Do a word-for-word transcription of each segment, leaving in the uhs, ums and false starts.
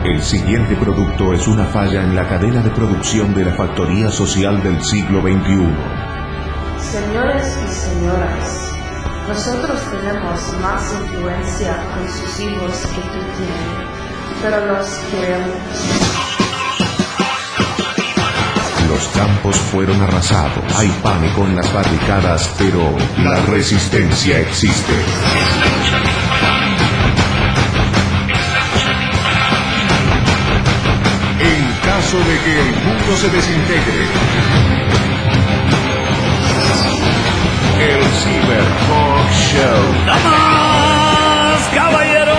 El siguiente producto es una falla en la cadena de producción de la factoría social del siglo veintiuno. Señores y señoras, nosotros tenemos más influencia con sus hijos que tú tienes, pero los queremos. Los campos fueron arrasados, hay pánico en las barricadas, pero la resistencia existe. En caso de que el mundo se desintegre, el Cyberpunk Show. ¡Damas, caballeros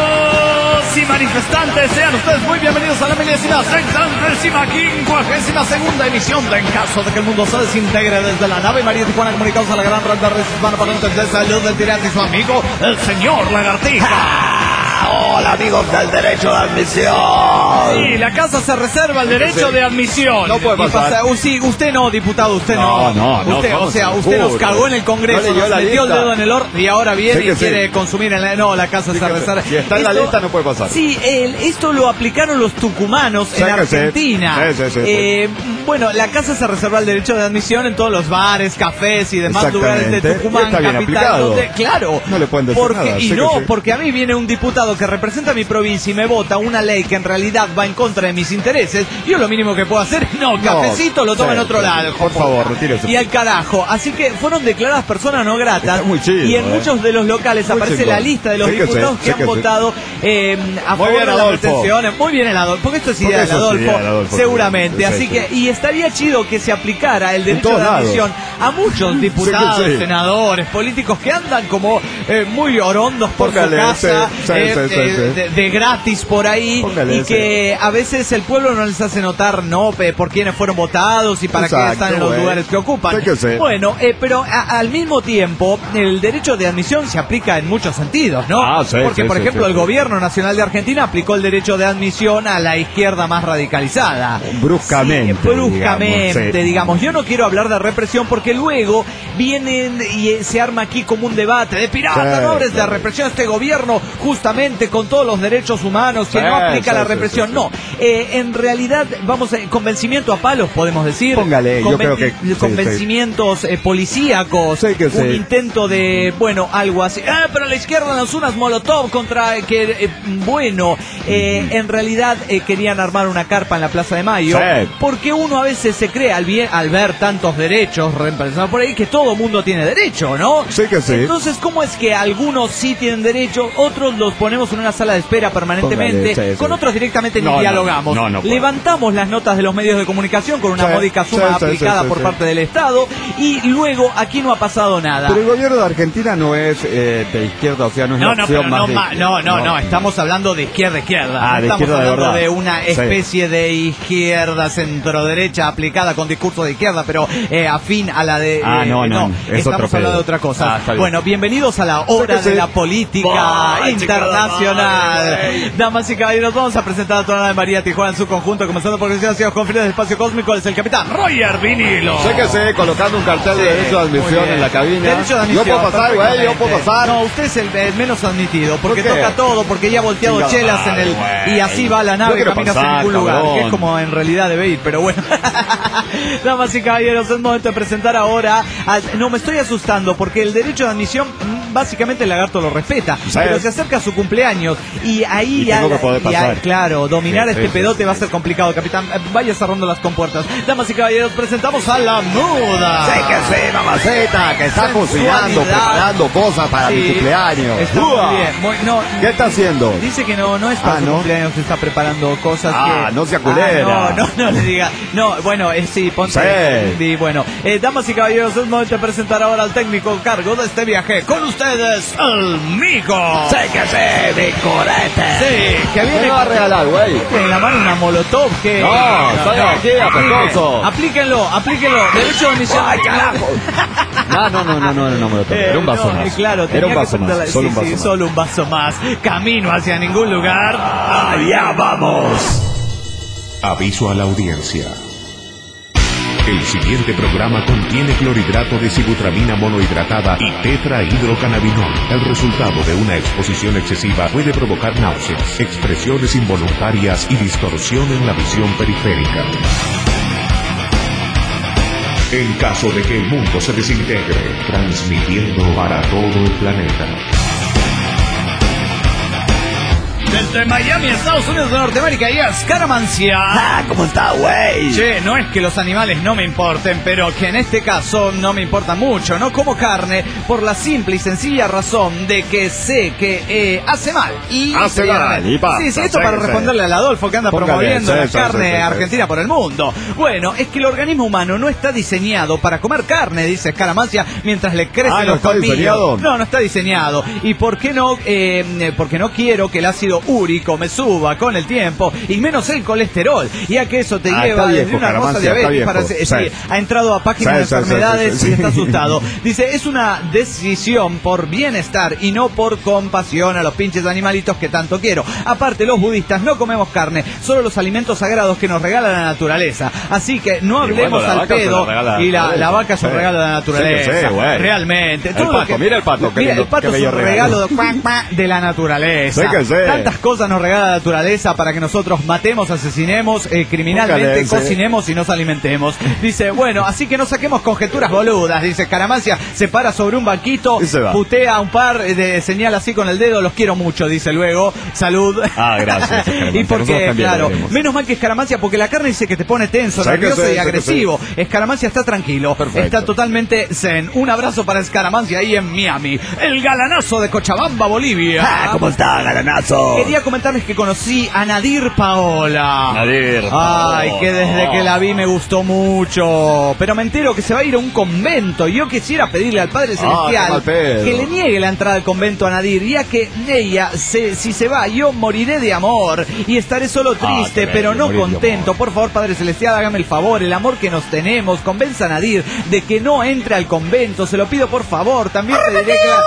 y manifestantes! Sean ustedes muy bienvenidos a la milésima, sexagésima, quincuagésima segunda emisión de En caso de que el mundo se desintegre, desde la nave María Tijuana, comunicados a la gran red de redes hispana para entender salud del tirante y su amigo, el señor Lagartija. Hola amigos del derecho de admisión. Sí, la casa se reserva el derecho de admisión. No puede pasar. Pasa, uh, sí, usted no, diputado, usted no. No, no, usted, no. O sea, usted nos cagó en el Congreso, no nos metió el dedo en el horno y ahora viene sí y quiere sí. consumir en la... No, la casa sí se reserva. Si está en esto, la lista no puede pasar. Sí, el, esto lo aplicaron los tucumanos sí, en Argentina. Sí, sí, sí, eh, sí. Bueno, la casa se reserva el derecho de admisión en todos los bares, cafés y demás lugares de Tucumán, está bien capital. Donde, claro. No le pueden decir porque, nada. Y no, sí. porque a mí viene un diputado que representa a mi provincia y me vota una ley que en realidad va en contra de mis intereses. Yo lo mínimo que puedo hacer, no, cafecito no, lo tomo sí, en otro sí, lado. Por favor, retírese. Y al carajo. Así que fueron declaradas personas no gratas. Está muy chido, y en eh. muchos de los locales muy aparece chingón. la lista de los sí que diputados sí, que sí han que votado eh, a muy favor bien, de las Adolfo. retenciones. Muy bien el Adolfo, porque esto es idea del Adolfo, idea del Adolfo, seguramente. sí, Así sí, que, sí. y estaría chido que se aplicara el derecho todos de admisión lados. a muchos diputados, sí, sí. senadores, políticos que andan como eh, muy orondos por Póngale, su casa, sí, sí, eh, sí, sí, eh, sí. De, de gratis por ahí. Póngale, y que a veces el pueblo no les hace notar, no, por quiénes fueron votados y para Exacto, qué están en los güey. lugares que ocupan. Sí que sí. Bueno, eh, pero a, al mismo tiempo, el derecho de admisión se aplica en muchos sentidos, ¿no? Ah, sí, Porque, sí, por sí, ejemplo, sí, el sí. gobierno nacional de Argentina aplicó el derecho de admisión a la izquierda más radicalizada. Bruscamente. Sí, bruscamente, digamos, sí. digamos. Yo no quiero hablar de represión porque luego vienen y eh, se arma aquí como un debate de pirata, Sí, no hables sí. de represión. Este gobierno, justamente con todos los derechos humanos, que Sí, no aplica sí, la sí, represión. sí, sí. No, eh, en realidad, vamos, a, convencimiento a palos, podemos decir. Póngale, yo creo que- sí, Convencimientos eh, policíacos. Sí que sí. Un intento de, bueno, algo así. Ah, pero la izquierda lanzó unas molotov contra que, eh, bueno, eh, en realidad eh, querían armar una carpa en la Plaza de Mayo. Sí. Porque uno a veces se cree al, bien, al ver tantos derechos representados por ahí que todo mundo tiene derecho, ¿no? Sí que sí. Entonces, ¿cómo es que algunos sí tienen derecho, otros los ponemos en una sala de espera permanentemente, Póngale, sí, con sí. otros directamente ni No, no, dialogamos? no, no puede. Levantamos las notas de los medios de comunicación con una Sí, módica suma sí, sí, aplicada sí, por sí. parte del Estado y luego aquí no ha pasado nada. Pero el gobierno de Argentina no es eh, de izquierda, o sea, no es No, la no, opción pero más no, de... ma- no, no, no, estamos hablando de izquierda izquierda. Ah, No de estamos izquierda de hablando verdad. de una Sí. especie de izquierda centro-derecha aplicada con discurso de izquierda, pero eh, afín a la de... Ah, eh, no, no, es estamos otro pedo. hablando de otra cosa. Ah, está bien. Bueno, bienvenidos a la hora Sí que de sí. la política Bah, internacional. chico, Damas y caballeros, vamos a presentar a toda la de María Tijuana en su conjunto, comenzando por que ha sido conferencia del espacio cósmico, es el capitán Roger Vinilo. Sé que sé, colocando un cartel de Sí, derecho de muy admisión bien. en la cabina. Derecho de admisión, Yo puedo pasar, güey, yo puedo perfectamente. pasar. No, usted es el, el menos admitido, porque ¿Por qué? toca todo, porque ya ha volteado Chingada chelas en el... madre, Y así va la Yo nave, quiero camina hacia pasar, ningún lugar, cabrón. que es como en realidad debe ir, pero bueno. Damas y caballeros, es momento de presentar ahora... a- no, me estoy asustando, porque el derecho de admisión, mm, básicamente el lagarto lo respeta, Sí. pero se acerca a su cumpleaños, y ahí Y ya... tengo que poder ya- pasar. claro, dominar Sí, este sí, pedote sí, va a sí. ser complicado, capitán. Eh, Vaya cerrando las compuertas. Damas y caballeros, presentamos a la muda. Sé que sé, mamaceta, que está Sensualidad. cocinando, preparando cosas para mi Sí, cumpleaños. está Uah. muy bien. Muy- no, ¿Qué está haciendo? Dice que no, no es para Ah, su ¿no? cumpleaños que está preparando cosas Ah, que... no sea culera. Ah, no, no, no le diga. No, bueno, eh, sí, ponte... Sí. Sí, bueno. Eh, damas y caballeros, es momento de presentar ahora al técnico a cargo de este viaje. Con ustedes, el Mico. Sé que sé, mi corete. Sí, que ¿Qué viene me va a regalar, güey? en la mano una molotov que... No, estoy aquí, apetoso. Aplíquenlo, aplíquenlo. Derecho de admisión. ¡Ay, carajo! No, no, no, no, no, no, no me lo tomé. Eh, Era un vaso no, más. Claro, Era un tenía vaso que más. sentarla- Solo sí, un vaso sí, más. solo un vaso más. Camino hacia ningún lugar. Allá vamos. Aviso a la audiencia. El siguiente programa contiene clorhidrato de sibutramina monohidratada y tetrahidrocannabinol. El resultado de una exposición excesiva puede provocar náuseas, expresiones involuntarias y distorsión en la visión periférica. En caso de que el mundo se desintegre, transmitiendo para todo el planeta. Desde Miami, Estados Unidos de Norteamérica, y es Caramancia. Ah, ¿cómo está, güey? Che, no es que los animales no me importen, pero que en este caso no me importa mucho. No como carne por la simple y sencilla razón de que sé que eh, hace mal. Y hace mal, y basta. Sí, sí, esto para responderle al Adolfo que anda Póngale, promoviendo sí, la sí, carne sí, sí, argentina sí. por el mundo. Bueno, es que el organismo humano no está diseñado para comer carne, dice Caramancia, mientras le crecen Ah, ¿no los está colmillos. diseñado? No, no está diseñado. ¿Y por qué no? Eh, porque no quiero que el ácido úrico me suba con el tiempo y menos el colesterol, ya que eso te Ah, lleva está desde viejo, una hermosa Caramancia, está diabetes viejo. para sí, Sí. ha entrado a páginas Sí, de sí, enfermedades sí, sí, sí. y está asustado. Dice, es una decisión por bienestar y no por compasión a los pinches animalitos que tanto quiero. Aparte, los budistas no comemos carne, solo los alimentos sagrados que nos regala la naturaleza. Así que no hablemos bueno, la al vaca se pedo la regala la y la, naturaleza. la vaca es un Sí. regalo de la naturaleza. Sí que sí, güey. Realmente. El Todo lo pato, mira el pato, qué Mira, lindo, el pato qué es un bello regalo regalo. de, cuac, cuac, de la naturaleza. Sí que sí. Tantas cosas nos regala la naturaleza para que nosotros matemos, asesinemos, eh, criminalmente, Póngale, sí. cocinemos y nos alimentemos. Dice, bueno, así que no saquemos conjeturas boludas. Dice, Caramancia se para sobre un banquito, Y se va. putea a un par, de señala así con el dedo, los quiero mucho, dice luego, salud. Ah, gracias, Escaramancia. Y porque, Nosotros también claro, lo queremos. menos mal que Escaramancia, porque la carne dice que te pone tenso, Sí que nervioso sí, y sí que agresivo. Escaramancia está tranquilo, Perfecto. está totalmente zen. Un abrazo para Escaramancia ahí en Miami. El galanazo de Cochabamba, Bolivia. Ah, ¿cómo está, galanazo? Quería comentarles que conocí a Nadir Paola. Nadir Ay, Paola. que desde que la vi me gustó mucho. Pero me entero que se va a ir a un convento. Y yo quisiera pedirle al Padre Ah, Celestial qué mal pedo. que le niegue la entrada al convento a Nadir, ya que ella, se, si se va, yo moriré de amor. Y estaré solo triste, qué bello, pero no morir de contento. amor. Por favor, Padre Celestial, hágame el favor. El amor que nos tenemos. Convenza a Nadir de que no entre al convento. Se lo pido, por favor. También pediré que la...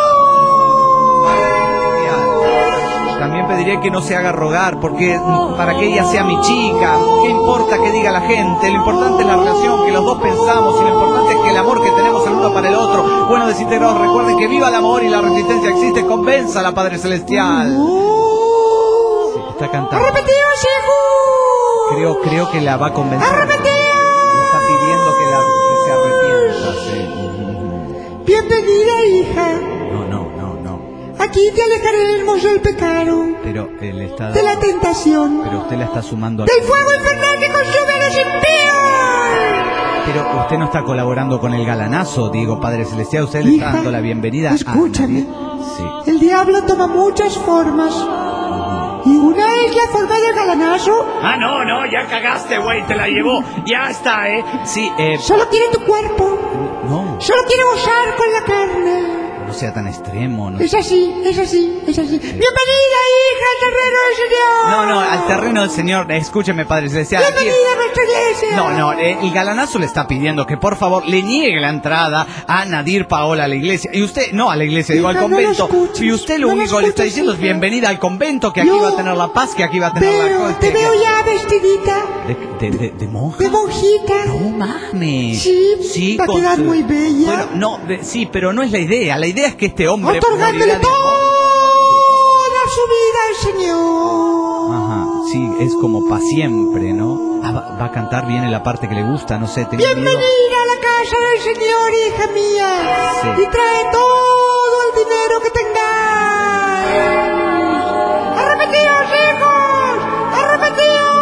También pediré que no se haga rogar, porque mm, para que ella sea mi chica. ¿Qué importa que diga la gente? Lo importante es la relación que los dos pensamos, y lo importante es que el amor que tenemos el uno para el otro. Bueno, desintegrados, recuerden que viva el amor y la resistencia existe. Convenza a la Padre Celestial. Sí, está cantando. Creo, creo que la va a convencer. Le está pidiendo que, la, que se arrepienta. Bienvenida, hija. No, no, no, no. Aquí te alejaremos del pecado, Pero él está... de la tentación, Pero usted la está sumando a... del fuego infernal que consume a los impíos. Pero usted no está colaborando con el galanazo, digo, Padre Celestial. Usted le está Hija, dando la bienvenida escúchame. a Nadir. Sí. El diablo toma muchas formas, y una es la forma del galanazo. Ah, no, no, ya cagaste, güey, te la llevó. Ya está, ¿eh? Sí, eh... Solo quiere tu cuerpo, No, solo quiere gozar con la carne. no sea tan extremo, ¿no? Es así, es así, es así. Bienvenida, hija, al terreno del Señor. No, no, al terreno del Señor, escúcheme, Padre Celestial. aquí- Bienvenida a nuestra iglesia. No, no, eh, el galanazo le está pidiendo que por favor le niegue la entrada a Nadir Paola a la iglesia. Y usted, no a la iglesia, digo al Hija, no lo convento. escuches, Y usted lo no lo único que le está escuches, diciendo es hija. bienvenida al convento, que aquí Yo va a tener la paz, que aquí va a tener la Pero cosa. te que- veo ya vestidita De, de, de, de monja. de monjita. No mames. Sí, va a con quedar su- muy bella. Bueno, no, de- sí, pero no es la idea. La idea es que este hombre Otorgándole morirá de amor. toda su vida al Señor. Ajá, sí, es como para siempre, ¿no? Ah, va, va a cantar bien en la parte que le gusta, no sé, tenía miedo. Bienvenida a la casa del Señor, hija mía. Sí. Y trae todo el dinero que tengáis. ¡Arrepentidos, hijos! ¡Arrepentidos!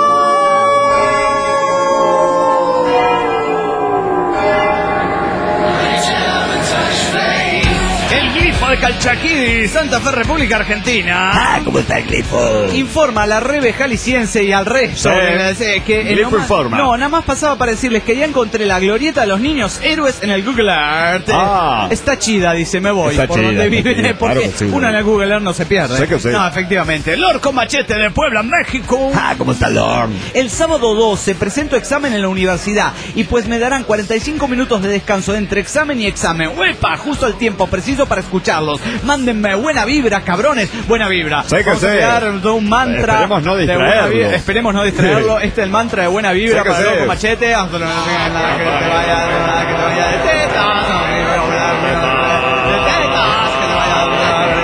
El glifo de Calchaquí, Santa Fe, República Argentina. Ah, ¿cómo está el glifo? Informa a la Rebe Jalisciense y al resto Sí. de- de- que Glifo nomás- informa. No, nada más pasaba para decirles que ya encontré la glorieta de los niños héroes en el Google Earth. Ah. Está chida, dice, me voy. Está por chida, donde está vive, chida, porque claro que sí, uno güey. en el Google Earth no se pierde. Sé que sí. No, efectivamente. Lord con Machete de Puebla, México. Ah, ¿cómo está Lord? El sábado doce presento examen en la universidad y pues me darán cuarenta y cinco minutos de descanso entre examen y examen. ¡Uepa! Justo el tiempo preciso para escuchar distraerlos. Mándenme buena vibra, cabrones. Buena vibra. Sí que Vamos sí. a crear un mantra. Esperemos no de buena distraerlo. vibra. Esperemos no distraerlo. Este es el mantra de buena vibra Sí que para el sí. loco Machete. Hasta no tengas nada que te vaya, nada que te vaya de tetas. No, de tetas, que te vaya de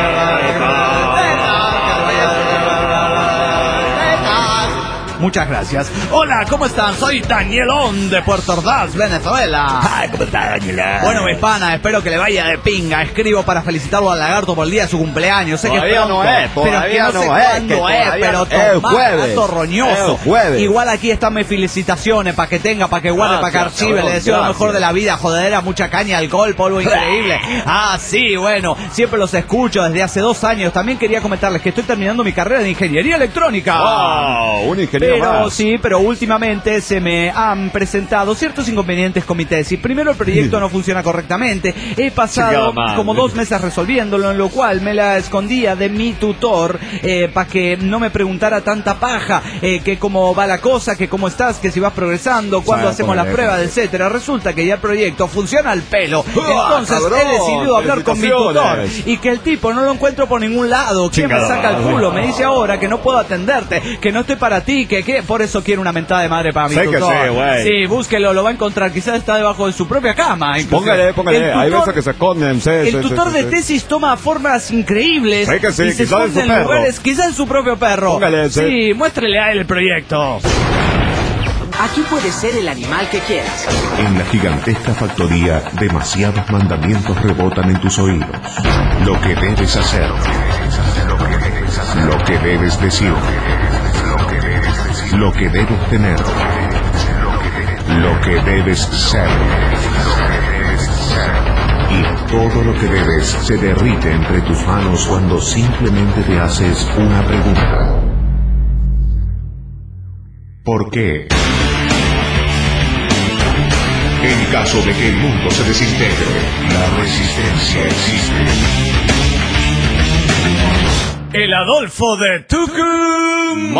tetas. Muchas gracias. Hola, ¿cómo están? Soy Danielón de Puerto Ordaz, Venezuela. Ay, ¿cómo está, Daniela? Bueno, mis panas, espero que le vaya de pinga. Escribo para felicitarlo al lagarto por el día de su cumpleaños. Sé Todavía que es pronto, no es, pero todavía que no, no sé es, cuándo que es, todavía pero no- es tomá, jueves. gato roñoso. Es jueves. Igual aquí están mis felicitaciones, para que tenga, para que guarde, para que Gracias, archive. cabrón, Le deseo lo gracias. mejor de la vida, jodedera, mucha caña, alcohol, polvo increíble. Ah, sí, bueno, siempre los escucho desde hace dos años. También quería comentarles que estoy terminando mi carrera de ingeniería electrónica. Wow, un ingeniero Pero más. sí, pero últimamente se me han presentado ciertos inconvenientes con mi tesis. Primero, el proyecto no funciona correctamente. He pasado Chingada madre. como dos meses resolviéndolo, en lo cual me la escondía de mi tutor eh, para que no me preguntara tanta paja, eh, que cómo va la cosa, que cómo estás, que si vas progresando, cuándo Sí, hacemos las ponele, pruebas, ponele. etcétera. Resulta que ya el proyecto funciona al pelo. ¡Ah, Entonces cabrón! he decidido hablar con mi tutor Felicitaciones. y que el tipo no lo encuentro por ningún lado. ¿Quién me Chingada saca el madre. culo? Me dice ahora que no puedo atenderte, que no estoy para ti, que, que por eso quiero una mentada de madre para mi Sí que tutor. sí, güey. Sí, búsquelo, lo va a encontrar. Quizás está debajo de su propia cama. inclusive. Póngale, póngale. El Hay tutor- veces que se esconden. Sí, el sí, tutor sí, de sí. tesis toma formas increíbles. Sí que sí, y se quizás en esconde su en perro. lugares, quizás en su propio perro. Póngale, sí. Sí, muéstrele a él el proyecto. Aquí puedes ser el animal que quieras. En la gigantesca factoría, demasiados mandamientos rebotan en tus oídos. Lo que debes hacer, lo que debes decir, lo que debes tener, lo que debes ser. Y todo lo que debes se derrite entre tus manos cuando simplemente te haces una pregunta. ¿Por qué? En caso de que el mundo se desintegre, la resistencia existe. El Adolfo de Tucumán.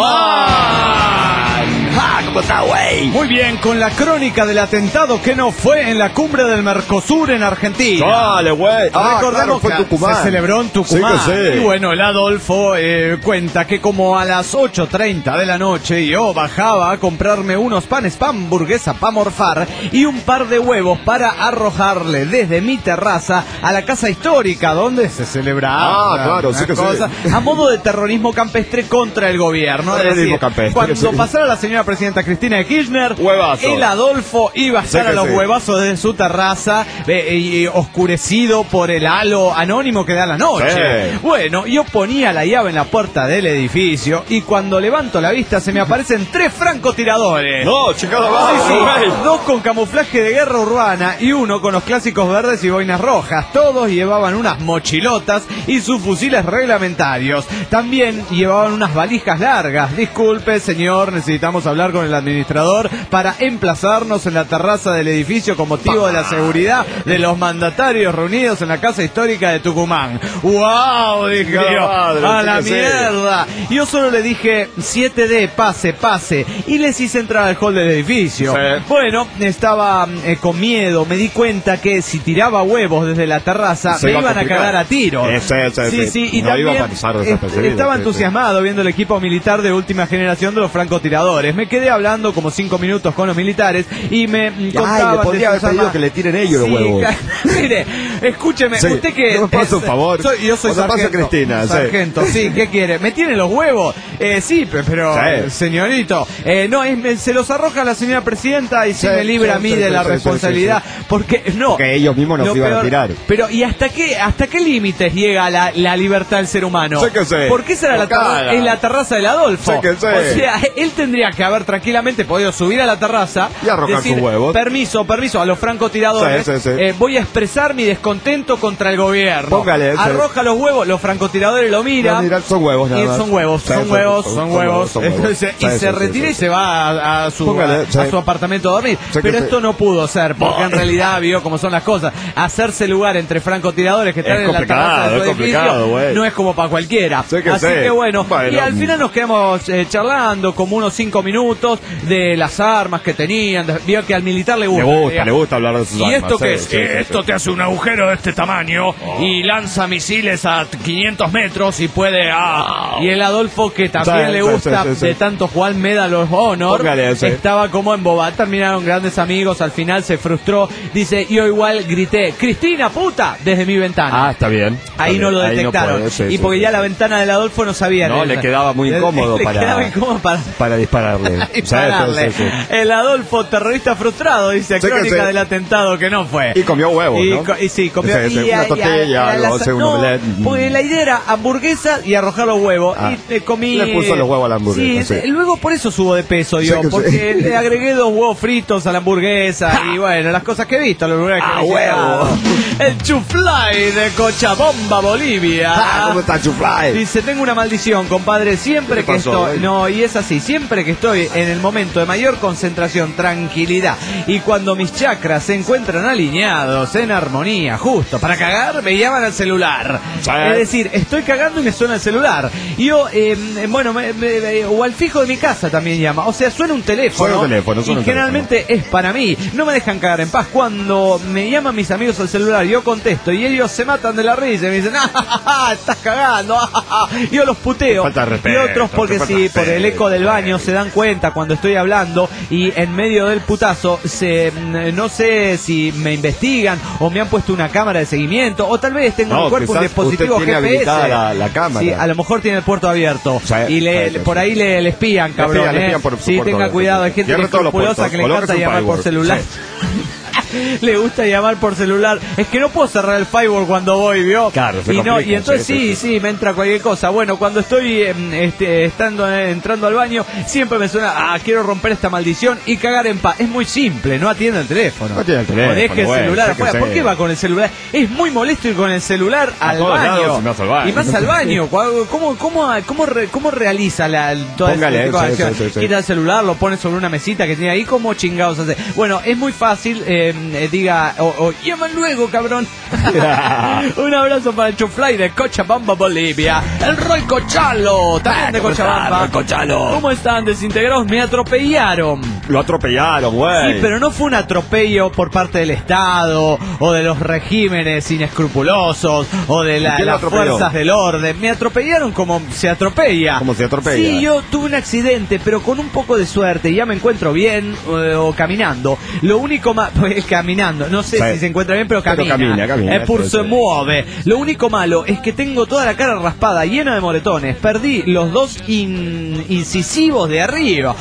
Ah, ¿cómo está, güey? Muy bien, con la crónica del atentado que no fue en la cumbre del Mercosur en Argentina. Dale, güey. Ah, Recordemos claro, fue que Tucumán. se celebró en Tucumán. Sí que sí. Y bueno, el Adolfo eh, cuenta que como a las ocho treinta de la noche yo bajaba a comprarme unos panes pa' hamburguesa pa' morfar y un par de huevos para arrojarle desde mi terraza a la casa histórica donde se celebraba. Ah, claro, una sí que sí. cosa, a modo de terrorismo campestre contra el gobierno. Es Terrorismo decir, campestre, cuando sí. pasara la señora presidenta Cristina de Kirchner, Huevazo. el Adolfo iba a estar Sí a que los sí. huevazos de su terraza, eh, y oscurecido por el halo anónimo que da la noche. Sí. Bueno, yo ponía la llave en la puerta del edificio y cuando levanto la vista se me aparecen tres francotiradores. No, chingada Sí, madre, sí, güey. dos con camuflaje de guerra urbana y uno con los clásicos verdes y boinas rojas. Todos llevaban unas mochilotas y sus fusiles reglamentarios. También llevaban unas valijas largas. Disculpe, señor, necesitamos hablar con el administrador para emplazarnos en la terraza del edificio con motivo de la seguridad de los mandatarios reunidos en la Casa Histórica de Tucumán. ¡Wow! Dije Chingada yo, madre, a sí la que sí. mierda. Yo solo le dije siete D, pase, pase, y les hice entrar al hall del edificio. Sí. Bueno, estaba eh, con miedo, me di cuenta que si tiraba huevos desde la terraza Se me iba a iban a complicar. cagar a tiros. Eh, sí, sí, sí, sí. sí, y No también iba a pasar est- desapercibido, estaba sí, sí. entusiasmado viendo el equipo militar de última generación de los francotiradores. Me quedé hablando como cinco minutos con los militares y me mm, contaban le podría de haber sus pedido armas. que le tiren ellos los Sí, huevos. ca- Mire, escúcheme, Sí, usted que no me pase un es- favor. soy- yo soy O te pasa sargento. Cristina, sí. Sargento, sí, ¿qué quiere? ¿Me tiene los huevos? Eh, sí, pe- pero, Sí. eh, señorito, eh, no, es- me- se los arroja la señora presidenta y se Sí, me libra sí, a mí sí, de sí, la sí, sí, responsabilidad. Porque, no. Porque ellos mismos nos lo iban a tirar. Pero, ¿y hasta qué, hasta qué límites llega la, la libertad del ser humano? Sí que sí. ¿Por qué será la Tocada. terraza? Es la terraza del Adolfo. Sí que sí. O sea, él tendría que haber tranquilamente podido subir a la terraza Y arrojar decir, sus huevos. Permiso, permiso, a los francotiradores. Sí, sí, sí. eh, voy a expresar mi descontento contra el gobierno. Póngale, sí. Arroja los huevos, los francotiradores lo miran. No, mira, son huevos nada Y más. son huevos, Sí, son sí, huevos. huevos, son huevos. son huevos. Entonces, y Sí, se sí, retira sí, y se va a, a, su, Póngale, a, sí. a su apartamento a dormir. Sí, Pero que esto sí. no pudo ser, porque en realidad vio cómo son las cosas. Hacerse lugar entre francotiradores que están Es en la terraza de su complicado, es complicado, edificio güey. no es como para cualquiera. Sí que Así sí. que bueno, Bueno. y al final nos quedamos eh, charlando como unos cinco minutos de las armas que tenían. de- Vio que al militar le Le gusta. gusta, diga, le gusta hablar de sus ¿y armas. esto qué sí, es? sí, Eh, sí, esto sí. te hace un agujero de este tamaño y lanza misiles a quinientos metros y puede... Ah. Y el Adolfo, que también Sí, le sí, gusta sí, sí, sí. de tanto jugar Medal of Honor, Póngale, sí. estaba como embobado. Terminaron grandes amigos, al final se frustró. Dice, yo igual grité, Cristina, puta, desde mi ventana. Ah, está bien. Ahí Está no lo bien, ahí detectaron. puede, sí, y sí, porque sí, ya sí. la ventana del Adolfo no sabía. No, le quedaba muy incómodo le para- quedaba incómodo para... Para dispararle. y pararle. Sí, sí, sí. El Adolfo terrorista frustrado, dice Sí que crónica sí. del atentado que no fue. Y comió huevos, y, ¿no? co- y sí, comió Sí, sí, y, una y- tortilla, y- algo, la- o sea, un no, omelette. porque la idea era hamburguesa y arrojar los huevos. Ah. Y eh, comí. Le puso los huevos a la hamburguesa, Sí, sí. luego por eso subo de peso yo, Sí que sí. porque le agregué dos huevos fritos a la hamburguesa y bueno, las cosas que he visto, los lugares que Ah, me he llegado. huevo. El chuflay de Cochabamba, Bolivia. Ah, ¿cómo está Chuflay? Dice, tengo una maldición, compadre, siempre ¿Qué que pasó, estoy... güey? No, y es así, siempre que estoy en el momento de mayor concentración, tranquilidad, y cuando mis chakras se encuentran alineados, en armonía, justo, para cagar, me llaman al celular. Sí. Es decir, estoy cagando y me suena el celular. Y yo, eh, bueno, me- me- me- o al fijo de mi casa también llama. O sea, suena un teléfono. Suena un teléfono, suena y un generalmente es para mí. No me dejan cagar en paz. Cuando me llaman mis amigos al celular, yo contesto y ellos se matan de la risa y me dicen, ¡ah, estás cagando! ah". Yo los puteo. Te falta respeto, y otros porque te falta sí, por el respeto, eco del baño se dan cuenta cuando estoy hablando y en medio del putazo se mm, no sé si me investigan o me han puesto una cámara de seguimiento o tal vez tengo en No, el cuerpo un quizás dispositivo usted tiene G P S. habilitada la- la cámara. Sí, a lo mejor tiene el puerto abierto Sí, y le, sí, sí, por sí. ahí le, le espían, cabrón. espían, le ¿eh? espían por su Sí, puerto tenga abierto, cuidado, sí. hay gente que Cierre es todos los escrupulosa puertos, que le colóquese encanta un llamar por firewall. celular. Sí. Le gusta llamar por celular. Es que no puedo cerrar el firewall cuando voy, ¿vio? Claro, se y, no, complica, y entonces sí, sí, sí, sí, me entra cualquier cosa. Bueno, cuando estoy em, este, estando eh, entrando al baño, siempre me suena, ah, quiero romper esta maldición y cagar en paz. Es muy simple, no atiende el teléfono. No atiende el teléfono, O deje el bueno, celular sé afuera. que ¿Por sé. qué va con el celular? Es muy molesto ir con el celular A al todos baño. lados y más al baño. Y más al baño. ¿Cómo, cómo, cómo, re- cómo realiza la, toda Póngale, esta sí, acción? sí, sí, sí. Quita el celular, lo pone sobre una mesita que tiene ahí, ¿cómo chingados hace? Bueno, es muy fácil, eh, eh, diga, o, o llaman luego, cabrón. Un abrazo para el Chuflay de Cochabamba, Bolivia. El Roy Cochalo, también de ¿Cómo está, Cochabamba. Roy Cochalo? ¿Cómo están, desintegrados? Me atropellaron. Lo atropellaron, güey. Sí, pero no fue un atropello por parte del Estado o de los regímenes inescrupulosos o de la- ¿Y quién lo las atropelló? fuerzas del orden. Me atropellaron como se atropella. Como se atropella. Sí, yo tuve un accidente, pero con un poco de suerte. Ya me encuentro bien eh, o caminando. Lo único más... Pues caminando. No sé Sí. si se encuentra bien, pero Pero camina. camina, camina, Es por sí, se sí. mueve. Lo único malo es que tengo toda la cara raspada, llena de moretones. Perdí los dos in- incisivos de arriba.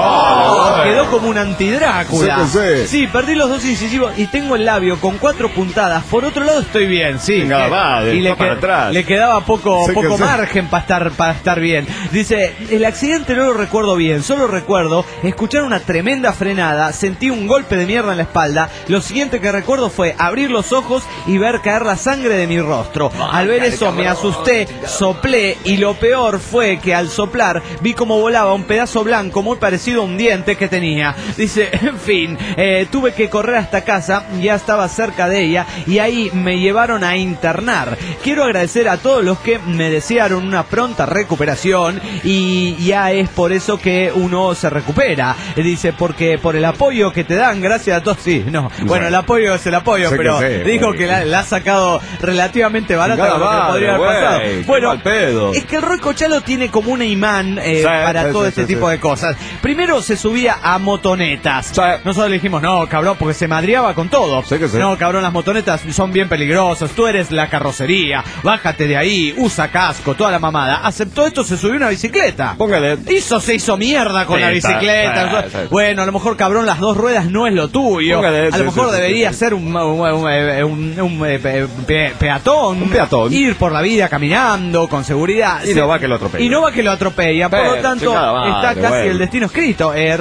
Chao, güey. Quedó como un antidrácula. Sí que sí. Sí, perdí los dos incisivos y tengo el labio con cuatro puntadas. Por otro lado estoy bien, sí. Nada que- más, de y le, acá para que- atrás. le quedaba poco, Sí que poco sí. margen para estar, para estar bien. Dice, el accidente no lo recuerdo bien, solo recuerdo escuchar una tremenda frenada, sentí un golpe de mierda en la espalda. Lo siguiente que recuerdo fue abrir los ojos y ver caer la sangre de mi rostro. Al ver eso me asusté, soplé y lo peor fue que al soplar vi como volaba un pedazo blanco muy parecido a un diente que tenía. Dice, en fin, eh, tuve que correr hasta casa, ya estaba cerca de ella y ahí me llevaron a internar. Quiero agradecer a todos los que me desearon una pronta recuperación y ya es por eso que uno se recupera. Dice, porque por el apoyo que te dan, gracias a todos, sí, no. Bueno, el apoyo es el apoyo, Sé que pero sí, dijo güey. que la, la ha sacado relativamente barata Nada con lo que mal, podría haber güey, pasado. qué Bueno, mal pedo. es que el Roy Cochalo tiene como un imán eh, Sí, para sí, todo sí, este sí, tipo sí. de cosas. Primero se subía a motonetas. Sí. Nosotros le dijimos, no, cabrón, porque se madriaba con todo. Sí que sí. No, cabrón, las motonetas son bien peligrosas. Tú eres la carrocería. Bájate de ahí, usa casco, toda la mamada. Aceptó esto, se subió a una bicicleta. Póngale. Hizo, se hizo mierda con Sí, la está, bicicleta. sí, sí. Bueno, a lo mejor, cabrón, las dos ruedas no es lo tuyo. Póngale, a lo sí, mejor sí, sí, debería sí. ser un, un, un, un- un, eh, pe- pe- peatón. Un peatón. Ir por la vida caminando, con seguridad. Y no va que lo atropelle. Y no va que lo atropella. Por lo Pero, tanto, chingada madre, está casi bueno. el destino escrito. Eh, Roy Cochalo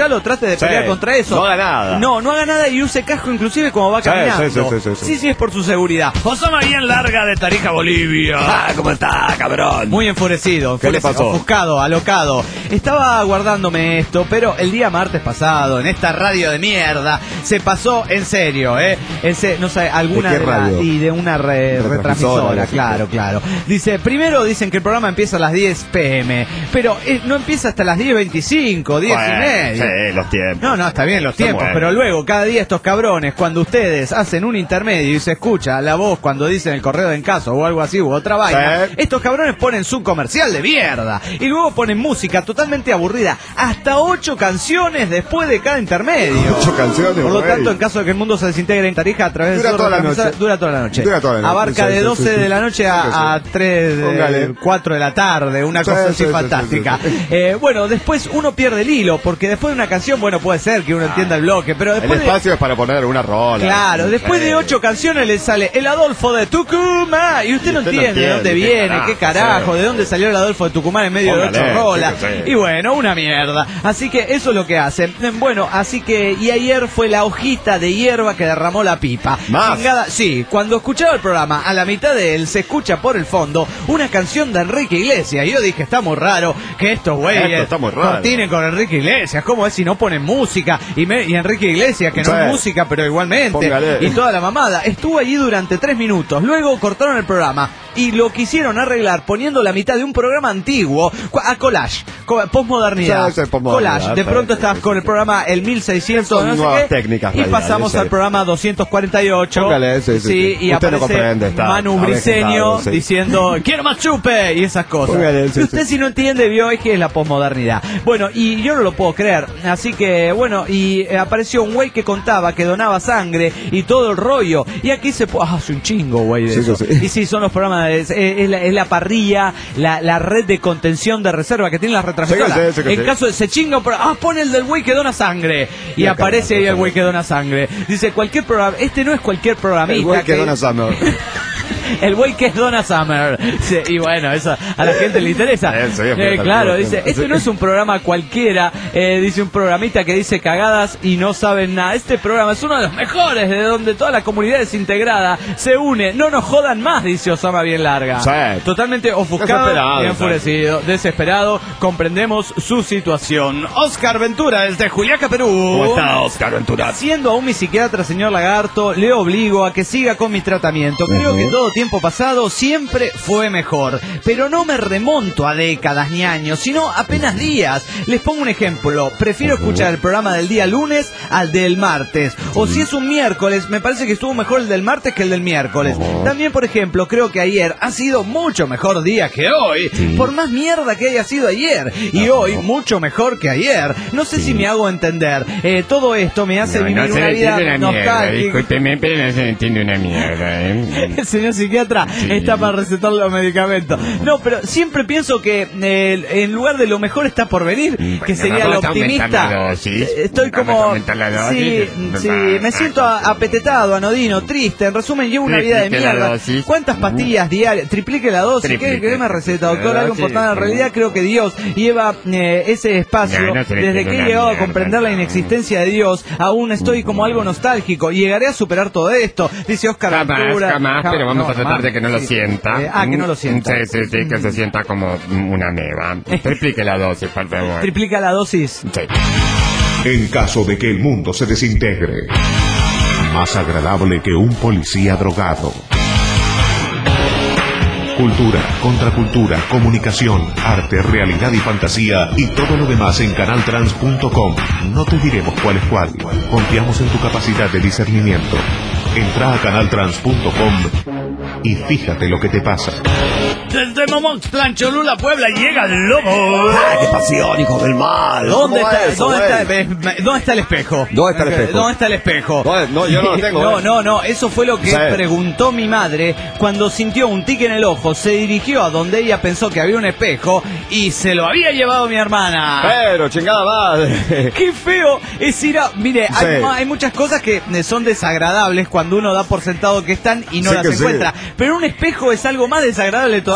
escuchalo, trate de pelear sí. contra eso. No haga nada. No, no haga nada y use casco inclusive como va Sí, caminando. sí, sí, sí, sí. sí, sí, es por su seguridad. Osama bien larga de Tarija, Bolivia. Ah, ¿cómo está, cabrón? Muy enfurecido, ¿Qué le pasó? ofuscado, alocado. Estaba guardándome esto, pero el día martes pasado, en esta radio de mierda, se pasó en serio, ¿eh? En se, no sé, alguna ¿De qué de la- radio? y de una re- Retransmisora, retransmisora, así. claro, claro. Dice, primero dicen que el programa empieza a las diez pm, pero eh, no empieza hasta las diez veinticinco, diez Bueno, y media. Sí, los tiempos. No, no, está bien los Está tiempos, bueno. pero luego cada día estos cabrones, cuando ustedes hacen un intermedio y se escucha la voz cuando dicen el correo de encaso o algo así u otra vaina, Sí. estos cabrones ponen su comercial de mierda y luego ponen música totalmente aburrida, hasta ocho canciones después de cada intermedio. Ocho canciones, Por lo güey. tanto, en caso de que el mundo se desintegre en Tarija a través Dura de su toda la retransmisora, noche. dura toda la noche. Dura toda la noche. Abarca Sí, de sí, doce sí, sí. de la noche Sí, a, sí. a tres, Póngale. cuatro de la tarde, una Sí, cosa sí, así sí, fantástica. sí, sí, sí. Eh, bueno, después uno pierde el hilo, porque después de una canción, bueno, puede ser que uno entienda el bloque, pero El después de... espacio es para poner una rola. Claro, después de Sí. ocho canciones le sale el Adolfo de Tucumán y usted no usted no entiende de dónde entiende, qué viene, carajo, qué carajo, sí. de dónde salió el Adolfo de Tucumán en medio de Póngale, ocho rolas. sí, sí. Y bueno, una mierda. Así que eso es lo que hacen. Bueno, así que, y ayer fue la hojita de hierba que derramó la pipa. ¿Más? Chingada- sí, cuando escuchaba el programa, a la mitad de él se escucha por el fondo una canción de Enrique Iglesias. Y yo dije, está muy raro que estos Esto güeyes está muy raro. cortinen con Enrique Iglesias. ¿Cómo es si no ponen música? Y, me- y Enrique Iglesias, que no Sí. es música, pero igualmente. Póngale. Y toda la mamada. Estuvo allí durante tres minutos. Luego cortaron el programa y lo quisieron arreglar poniendo la mitad de un programa antiguo cu- a collage, co- postmodernidad. Sí, sí, postmodernidad, Collage. De sí, pronto sí, estabas sí, con sí, el programa el mil seiscientos, Son no sé nuevas qué, técnicas y radiales, pasamos sí. al programa doscientos cuarenta y ocho. Póngale, sí, sí, sí. y Usted no aparece comprende, está Manu Briseño avejentado, sí. diciendo quiero más chupe y esas cosas. Póngale, sí, y usted sí. si no entiende vio es que es la posmodernidad. Bueno, y yo no lo puedo creer. Así que bueno, y eh, apareció un güey que contaba que donaba sangre y todo el rollo. Y aquí se po- ah, hace un chingo, güey, de Sí, eso. sí, sí. Y sí, son los programas, de, es, es la, es la parrilla, la, la red de contención de reserva que tienen las retransmisoras. Sí, sí, sí, en sí. caso de se chinga, un programa, ah, pone el del güey que dona sangre. Y Ya, aparece caramba, ahí el sí, güey sí. que dona sangre. Dice, cualquier programa, este no es cualquier programita. El güey que que- dona Summer. el güey que es Donna Summer. Sí, y bueno, eso a la gente le interesa. Eh, sí, Eh, pero claro, tal- dice, este no es un programa cualquiera, eh, dice un programita que dice cagadas y no saben nada. Este programa es uno de los mejores, de donde toda la comunidad desintegrada se une. No nos jodan más, dice Osama bien larga. Sí. Totalmente ofuscado Desesperado, y enfurecido, desesperado. Comprendemos su situación. Oscar Ventura, desde Juliaca, Perú. ¿Cómo está, Oscar Ventura? Siendo aún mi psiquiatra, señor Lagarto, le obligo a que siga con mi tratamiento. Creo que todo tiempo pasado siempre fue mejor. Pero no me remonto a décadas ni años, sino apenas días. Les pongo un ejemplo. Prefiero escuchar el programa del día lunes al del martes. O si es un miércoles, me parece que estuvo mejor el del martes que el del miércoles. También, por ejemplo, creo que ayer ha sido mucho mejor día que hoy. Por más mierda que haya sido ayer. Y hoy, mucho mejor que ayer. No sé si me hago entender. Eh, todo esto me hace vivir una vida nostálgica. Discúlpeme, pero no se entiende una mierda, ¿eh? El señor psiquiatra está para recetar los medicamentos. No, pero siempre pienso que eh, en lugar de lo mejor está por venir, que Bueno, sería lo vamos a aumentar optimista. la dosis. Eh, Estoy Vamos a como... aumentar la dosis. Sí, sí, me siento a- apetetado, anodino, triste. En resumen, llevo una vida de Triplique la mierda. dosis. ¿Cuántas pastillas diarias? Triplique la dosis. ¿Qué, Triplique. qué me receta, doctor? La Algo dosis, importante. En sí. realidad creo que Dios lleva eh, ese espacio. No, no se le Desde entiende que he una llegado a mierda, comprender la no. inexistencia de Dios, aún estoy como algo nostálgico. Y llegaré a superar todo esto. Dice Oscar Jamás, Ventura. jamás, Jam- pero vamos no, a tratar jamás. de que no lo Sí. sienta. Eh, ah, que no lo sienta. Sí, sí, sí, que se sienta como una meba. Triplique la dosis, por favor. Triplica la dosis. Sí. En caso de que el mundo se desintegre, más agradable que un policía drogado. Cultura, contracultura, comunicación, arte, realidad y fantasía y todo lo demás en canal trans punto com. No te diremos cuál es cuál. Confiamos en tu capacidad de discernimiento. Entra a canal trans punto com y fíjate lo que te pasa. Desde Momoxtlan, Cholula, Puebla, llega el lobo. ¡Ah, qué pasión, hijo del mal! ¿Dónde ¿Cómo está, va eso, ¿dónde, güey? está, eh, me- ¿Dónde está el espejo? ¿Dónde está el espejo? ¿Dónde está el espejo? ¿Dónde? No, yo no lo tengo, No, eh. no, no, eso fue lo que Sí. preguntó mi madre cuando sintió un tique en el ojo. Se dirigió a donde ella pensó que había un espejo y se lo había llevado mi hermana. Pero, chingada madre. Qué feo es ir a... Mire, hay, Sí. ma- hay muchas cosas que eh, son desagradables cuando uno da por sentado que están y no Sí las que sí. encuentra. Pero un espejo es algo más desagradable todavía.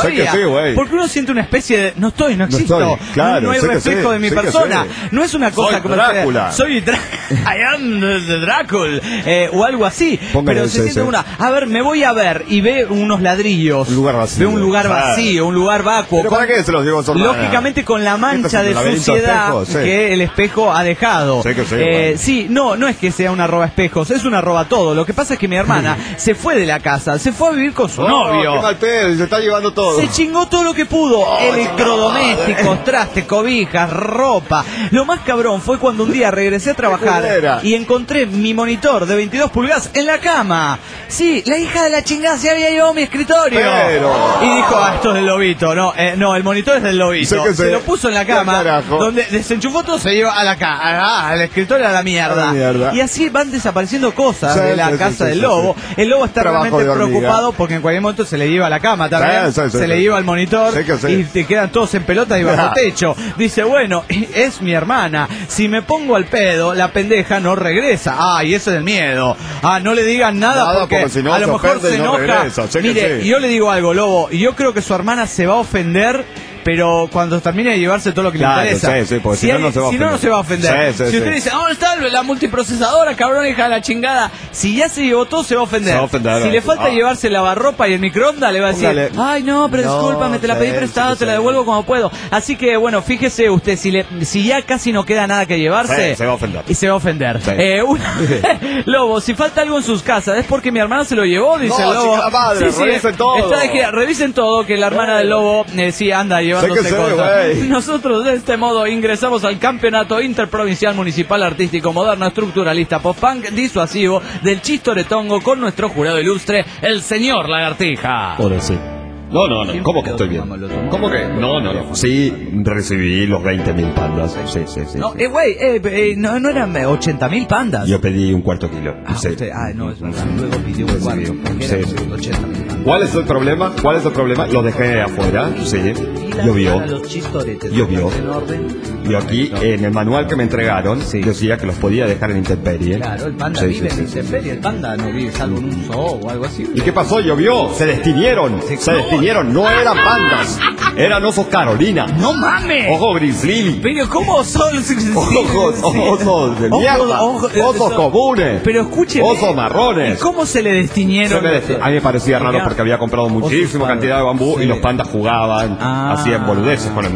todavía. Sí, güey. Porque uno siente una especie de, no estoy, no existo. No estoy, claro, no, no hay sé que reflejo sí, de mi sé que persona. sí. No es una cosa Soy como Drácula. soy Dra- I am the Drácula, eh, o algo así. Póngale Pero el se siente C C. una, a ver, me voy a ver y ve unos ladrillos. Un lugar vacío. Ve un lugar Claro. vacío, un lugar vacuo. ¿Pero para qué se los digo a su hermana? Lógicamente con la mancha ¿Qué de es un laberinto de suciedad espejos? Sí. que el espejo ha dejado. Sí que sí, Eh, bueno. sí, no, no es que sea una roba espejos, es una roba todo. Lo que pasa es que mi hermana se fue de la casa, se fue a vivir con su Oh, novio. qué mal pedo, se está llevando todo. Se chingó todo lo que pudo, electrodomésticos, traste, cobijas, ropa. Lo más cabrón fue cuando un día regresé a trabajar culera. y encontré mi monitor de veintidós pulgadas en la cama. Sí, la hija de la chingada se había llevado mi escritorio. Pero- Y dijo, ah, esto es del lobito. No, eh, no, el monitor es del lobito. Sé que Se sé. lo puso en la ¿Qué cama, carajo? donde desenchufó todo, se lleva a la ca a- al escritorio a la mierda. A la mierda. Y así van desapareciendo cosas Sí, de la sí, casa sí, del sí, lobo. sí. El lobo está Trabajo realmente de hormiga. preocupado porque en cualquier momento se le lleva la cama también, Sí, sí, sí, se sí. le lleva el monitor Sí que sí. y te quedan todos en pelota y bajo techo. Dice, bueno, es mi hermana. Si me pongo al pedo, la pendeja no regresa. Ah, y ese es el miedo. Ah, no le digan nada, Nada, porque, porque si no a lo se mejor ofende se y no enoja. regresa. Sé que Mire, sí. yo le digo algo, Lobo, y yo creo que su hermana se va a ofender. Pero cuando termine de llevarse todo lo que Claro, le interesa. sí, sí, porque si no, hay- no se va a si no, no ofender. se va a ofender. Sí, sí, si usted sí. dice, ¿dónde está la multiprocesadora, cabrón, hija de la chingada? Si ya se llevó todo, se va a ofender. Se va a ofender, si le ¿no? falta Ah. llevarse el lavarropa y el microondas, le va a decir, Póngale. ay, no, pero No, discúlpame, te la pedí sí, prestada, sí, te la sí. devuelvo como puedo. Así que, bueno, fíjese usted, si le si ya casi no queda nada que llevarse, Sí, se va a ofender. y se va a ofender. Sí. Eh, un- Lobo, si falta algo en sus casas, es porque mi hermana se lo llevó, dice No, el Lobo. chica madre, revisen todo. Está de gira, revisen todo, que la hermana del Lobo eh, sí anda llevándose sé, cosas. güey. Nosotros de este modo ingresamos al Campeonato Interprovincial Municipal Artístico Moderno Estructuralista Post-Punk Disuasivo del Chistoretongo con nuestro jurado ilustre, el señor Lagartija. Ahora sí. No, no, no. ¿Cómo que estoy bien? ¿Cómo que? No, no, no. Sí, recibí los veinte mil pandas. Sí, sí, sí. No, sí. eh, güey, eh, eh, no, no eran ochenta mil pandas. Yo pedí un cuarto kilo. Ah, Sí. usted, ah, no, es verdad. Luego pidió un cuarto, porque Sí, eran sí. ochenta mil pandas. ¿Cuál es el problema? ¿Cuál es el problema? Lo dejé afuera. Sí. Y las- Llovió. para los chistoretes, Llovió. en orden. Y aquí, en el manual que me entregaron, decía que los podía dejar en intemperie. Claro, el panda Sí, vive sí, en sí. intemperie, el panda no vive salvo en un zoo o algo así. ¿Y qué pasó? Llovió. Se destinieron. Se destinieron. No eran pandas. Eran osos Carolina. ¡No mames! Ojo grizzly. Pero ¿cómo son? Ojos, osos de Ojos- mierda. ojos- Osos son- comunes. Pero escúcheme. Osos marrones. ¿Y cómo se le Se destinieron? me desti- a mí me parecía raro Mirá. porque había comprado muchísima Osos cantidad de bambú sí. y los pandas jugaban, Ah. hacían boludeces con el,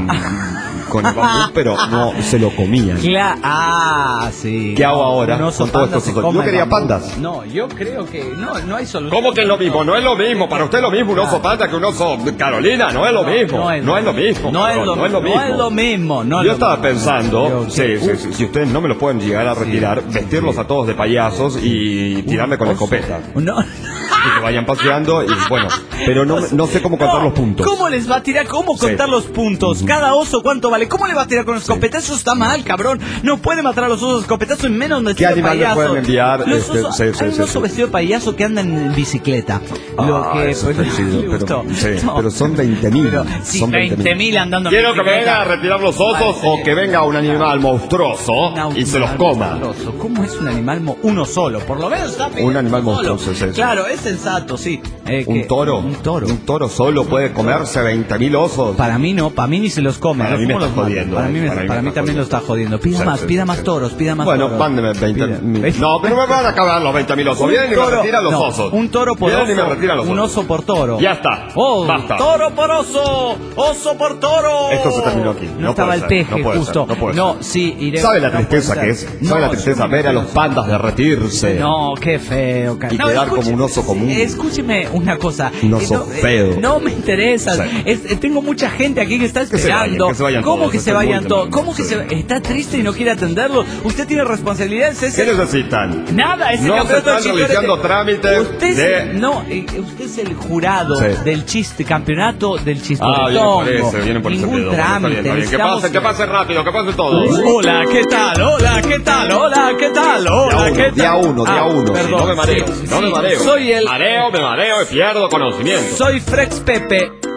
con el bambú, pero no se lo comían. Cla- ah, sí. ¿Qué hago ahora Un oso con todo panda esto? se Yo come el quería bambú. pandas. No, yo creo que no, no hay solución. ¿Cómo que es lo mismo? No es lo mismo. Para usted es lo mismo un oso panda que un oso Carolina. No es lo mismo. No es lo mismo. No es lo, cabrón, no es lo mismo. No es lo mismo. No es Yo lo estaba mismo. pensando, Yo- sí, sí, sí, si ustedes no me lo pueden llegar a retirar, vestirlos a todos de payasos y tirarme con la escopeta. No. Y que vayan paseando y bueno, pero no, no sé cómo contar No, los puntos. ¿Cómo les va a tirar? ¿Cómo Sí. contar los puntos? Cada oso, ¿cuánto vale? ¿Cómo le va a tirar con escopeta? Eso está mal, cabrón. No puede matar a los osos escopetazo y menos vestido de animal le payaso. pueden enviar? Los Este, osos- sí, sí, hay un sí, oso sí. vestido de payaso que anda en bicicleta. Lo Ah, que eso pues, está chido, le pero- gustó. sí, No. pero son veinte mil. Pero, sí, Son veinte mil andando en Quiero que me bicicleta. venga a retirar los osos Parece- o que venga un animal monstruoso Un y se los animal coma. monstruoso. ¿Cómo es un animal mo- uno solo? Por lo menos está bien, Un animal uno solo. monstruoso, es eso. Claro, es sensato, sí. Eh, ¿Un que- toro? Un toro. Un toro solo puede comerse veinte mil osos. Para mí no, para mí ni se los come. Para ¿no? mí me ¿Cómo está los mata? jodiendo, Para eh. mí, me- Para mí para me mí está también lo jodiendo. está jodiendo. Pida Sí, más, sí, pida sí, más sí. toros, pida más Bueno, toros. mándeme veinte Pida- mil. ¿Ves? No, pero no me van a acabar los veinte mil osos. Un Vienen y me toro- retiran los no, osos. Un toro por Vienen y me oso. retiran los Un osos. oso por toro. Ya está. Oh, Basta. toro por oso, oso por toro. Esto se terminó aquí. No, No estaba puede el ser, peje, no puede justo. ser, no puede no, ser. sí, iré. ¿Sabe la no tristeza puede que es? ser. ¿Sabe la No, tristeza yo- ver a los pandas derretirse? No, qué feo. ca- Y no, quedar como escúcheme- un oso común. Escúcheme una cosa. Un Eh, oso no, eh, feo. No me interesa. Sí. Es- eh, tengo mucha gente aquí que está se vayan, esperando. que se vayan ¿Cómo todos, que se estoy muy vayan todos? tremendo, ¿Cómo que sí. se está triste y no quiere atenderlo? Usted tiene responsabilidades. Es ¿Qué el- necesitan? Nada, es el No se campeonato están de chistorete. realizando trámites Usted es, de- no, eh, usted es el jurado Sí. del chiste, campeonato del Ah, chistoretongo. vienen por ese, vienen por ese Ningún dedo. Bueno, está trámite. bien, está bien. Que necesitamos- pase, que pase rápido, que pase todo. Hola, ¿qué tal? Hola, ¿qué tal? Hola, ¿qué tal? Hola, Día ¿qué uno, tal? día uno, día Ah, uno. Perdón, No me mareo, sí, no sí, me mareo. Soy el Mareo, me mareo y pierdo conocimiento. Soy Frex Pepe.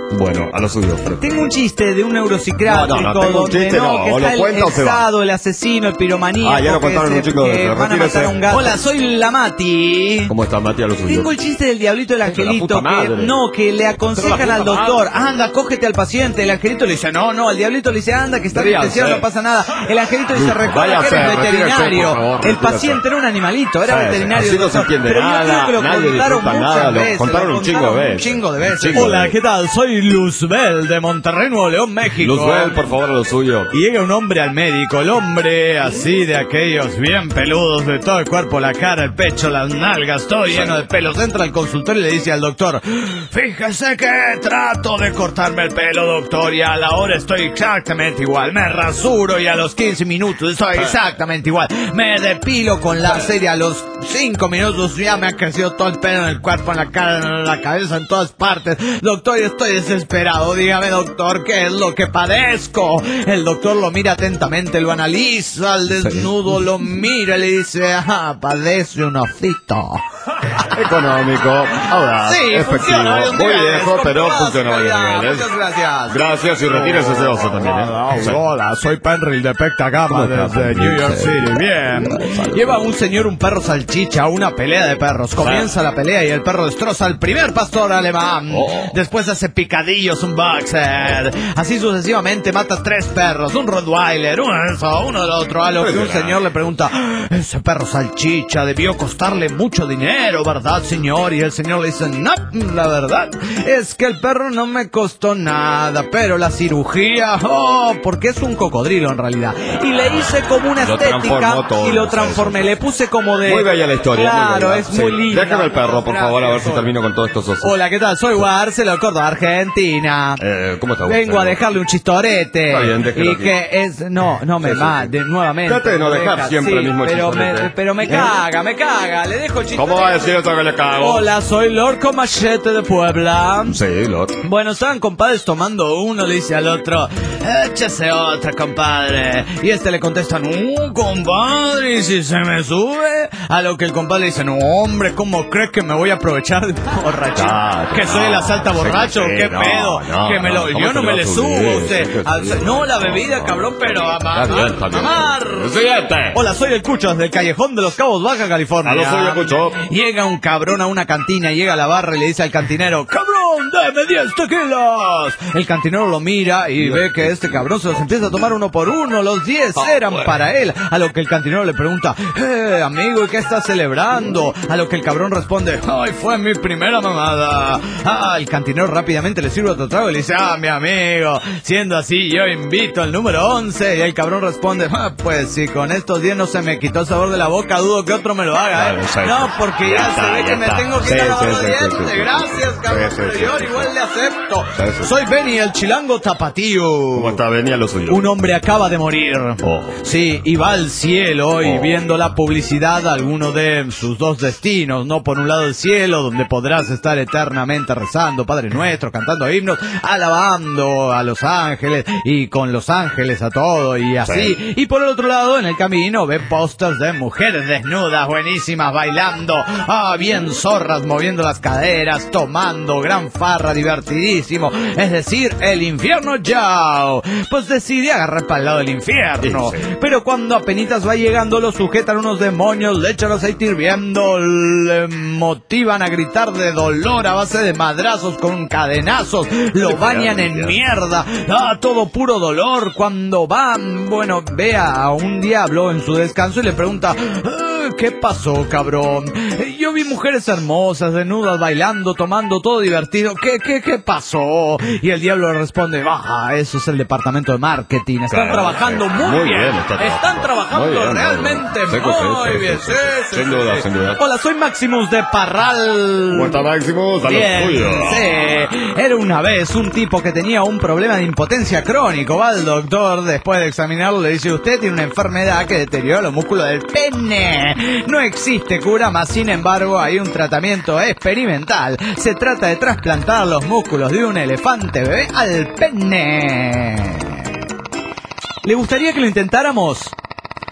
Bueno, a lo suyo, Fred. Tengo un chiste de un neuropsiquiátrico No, no, no, tengo un donde chiste, no, que o está lo el, cuenta o el se va. sado, el asesino, el piromaníaco. Ah, ya lo que contaron se- un chico de que eso, van a retírese. matar a un gato. Hola, soy la Mati. ¿Cómo está, Mati, a lo suyo? Tengo el chiste del diablito y el la angelito puta que madre. no, que le aconsejan Pero la al puta doctor, madre. anda, cógete al paciente. El angelito le dice, no, no, al diablito le dice, anda, que está bien, Ríanse. no pasa nada. El angelito dice, Listo, recuerda que váyase, eres retírese, veterinario. por favor, El retírese. paciente era un animalito, era Sí, veterinario. así no se doctor. entiende Pero yo nada, creo que lo nadie contaron disfruta muchas nada, lo veces. contaron un chingo de contaron veces. Un chingo de veces. Un chingo de Hola, veces. ¿qué tal? Soy Luzbel de Monterrey, Nuevo León, México. Luzbel, por favor, a lo suyo. Y llega un hombre al médico, el hombre así de aquellos bien peludos de todo el cuerpo, la cara, el pecho, las nalgas, todo lleno de pelos. Entra al consultorio y le dice al doctor, fíjese que trato de cortarme el pelo, doctor, y a la hora estoy exactamente igual. Me rasuro y a los quince minutos estoy exactamente igual. Me depilo con láser y a los cinco minutos ya me ha crecido todo el pelo en el cuerpo, en la cara, en la cabeza, en todas partes. Doctor, yo estoy desesperado. Dígame, doctor, ¿qué es lo que padezco? El doctor lo mira atentamente, lo analiza al desnudo, lo mira y le dice, ah, padece un osito. Económico, audaz, Sí, efectivo, funciona, bien, muy bien, viejo, con pero toda funciona bien. seguridad. Miguel, ¿eh? Muchas gracias. Gracias y retírese ese oso también, ¿eh? Sí. Hola, soy Penril de Pecta ¿Cómo Gama está, desde Penril? New York Sí. City. Bien. Lleva un señor un perro salchicha a una pelea de perros. Comienza la pelea y el perro destroza al primer pastor alemán. Oh. Después hace picadillos un boxer. Así sucesivamente mata tres perros, un Rottweiler, uno de eso, uno del otro. A lo que un señor le pregunta, ese perro salchicha debió costarle mucho dinero, ¿verdad, señor? Y el señor le dice, no, la verdad es que el perro no me costó nada, pero la cirugía, oh, porque es un cocodrilo en realidad. Y le hice como una Lo estética transformó todo, y lo sí, transformé, sí. le puse como de... Muy bella la historia. muy Claro, bella. es Sí. muy linda. Déjame el perro, por favor, a ver si Gracias. termino con todos estos osos. Hola, ¿qué tal? Soy Marcelo Córdoba, Argentina. Eh, ¿Cómo está usted? Vengo a dejarle un chistorete. Está bien, déjelo y aquí. que es... No, no me Sí, sí, mate, nuevamente. Trate de no me dejar deja, siempre sí, el mismo pero chistorete. me, pero me ¿Eh? caga, me caga. Le dejo el chistorete. ¿Cómo va a decir eso que le cago? Hola, soy Lord Comachete de Puebla. Sí, Lord. Bueno, estaban compadres tomando, uno le dice al otro, échese otra, compadre. Y este le contesta, no, compadre, ¿y si se me sube? A lo que el compadre le dice, no, hombre, ¿cómo crees que me voy a aprovechar de tu borrachera? Claro, ¿Que soy el no, asalta sí, borracho? sí, ¿Qué no, pedo? no, que me no, lo, ¿cómo yo se no le me va le a subo subir? a usted. Sí, que Al- sí. no, la bebida, No, cabrón, pero a Está bien, está bien. mamar. El siguiente. Hola, soy el Cuchos del Callejón de los Cabos, Baja California. A lo suyo, Cucho. Llega un cabrón a una cantina, llega a la barra y le dice al cantinero, ¡cabrón, dame diez tequilas! El cantinero lo mira y ve que este cabrón se los empieza a tomar uno por uno, los diez eran para él. A lo que el cantinero le pregunta, ¡eh, amigo, ¿y qué estás celebrando? A lo que el cabrón responde, ¡ay, fue mi primera mamada! Ah, el cantinero rápidamente le sirve otro trago y le dice, ¡ah, mi amigo! Siendo así, yo invito al número once. Y el cabrón responde, ah, pues si con estos diez no se me quitó el sabor de la boca, dudo que otro me lo haga, ¿eh? Claro, sí. No, porque ya, Ya se está, ve ya que me está. tengo que Sí, ir a sí, lavar los sí, sí, dientes. sí, sí. Gracias, cabrón, Sí, sí, pero sí, yo sí. igual le acepto. Sí, sí. Soy Benny, el chilango tapatío. ¿Cómo está? Venía lo suyo. Un hombre acaba de morir. Oh. Sí, y va al cielo y Oh. viendo la publicidad alguno de sus dos destinos, ¿no? Por un lado el cielo, donde podrás estar eternamente rezando, Padre Nuestro, cantando himnos, alabando a los ángeles y con los ángeles a todo y así. Sí. Y por el otro lado, en el camino, ve pósters de mujeres desnudas, buenísimas, bailando, ah, bien zorras, moviendo las caderas, tomando, gran farra, divertidísimo. Es decir, el infierno ya. Pues decide agarrar para el lado del infierno. Sí, sí. Pero cuando apenitas va llegando, lo sujetan unos demonios, le echan aceite hirviendo, le motivan a gritar de dolor a base de madrazos con cadenazos, lo bañan en mierda, ah, todo puro dolor. Cuando va, bueno, ve a un diablo en su descanso y le pregunta, "Ah, ¿qué pasó, cabrón? Yo vi mujeres hermosas, desnudas, bailando, tomando, todo divertido. ¿Qué, qué, qué pasó?" Y el diablo le responde, baja, eso es el departamento de marketing. Están Claro, trabajando sí. muy, Muy bien. bien, está trabajando. Están trabajando Muy bien, muy realmente bien. Sí, muy, sí, sí, bien. sí, Sí, sí. sí, Sin sí, duda, sí. sin duda. Hola, soy Maximus de Parral. ¿Cómo está, Maximus? A lo Bien, suyo. sí. Era una vez un tipo que tenía un problema de impotencia crónico. Va al doctor, después de examinarlo le dice, usted tiene una enfermedad que deteriora los músculos del pene. No existe cura, más sin embargo hay un tratamiento experimental. Se trata de trasplantar los músculos de un elefante bebé al pene. ¿Le gustaría que lo intentáramos?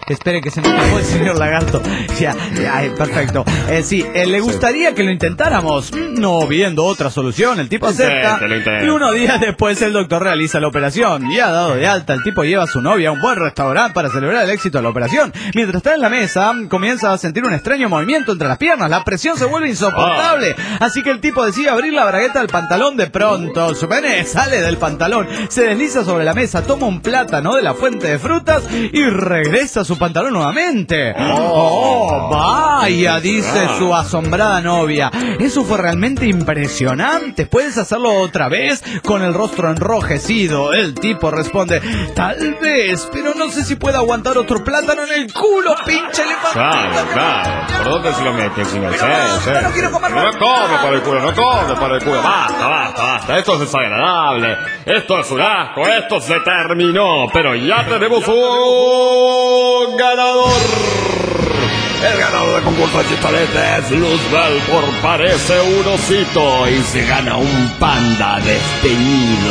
Espere que se me acabó el señor Lagarto. Ya, ya, perfecto. Eh, sí, eh, ¿le gustaría que lo intentáramos? No viendo otra solución, el tipo acepta. Y unos días después el doctor realiza la operación. Ya dado de alta, el tipo lleva a su novia a un buen restaurante para celebrar el éxito de la operación. Mientras está en la mesa, comienza a sentir un extraño movimiento entre las piernas. La presión se vuelve insoportable. Así que el tipo decide abrir la bragueta del pantalón. De pronto, su pene sale del pantalón, se desliza sobre la mesa, toma un plátano de la fuente de frutas y regresa a su pantalón nuevamente. ¡Oh, vaya!, dice su asombrada novia. Eso fue realmente impresionante. ¿Puedes hacerlo otra vez? Con el rostro enrojecido, el tipo responde: tal vez, pero no sé si puedo aguantar otro plátano en el culo, pinche elefante. Claro, claro. ¿Por dónde se lo mete, señor? Pero Sí, no, sí. no quiero comer No más. come para el culo, no come para el culo. Basta, basta, basta. Esto es desagradable. Esto es un asco. Esto se terminó. Pero ya tenemos un ganador. El ganador del concurso de chistolete es Luzbel por Parece un Osito y se gana un panda desteñido.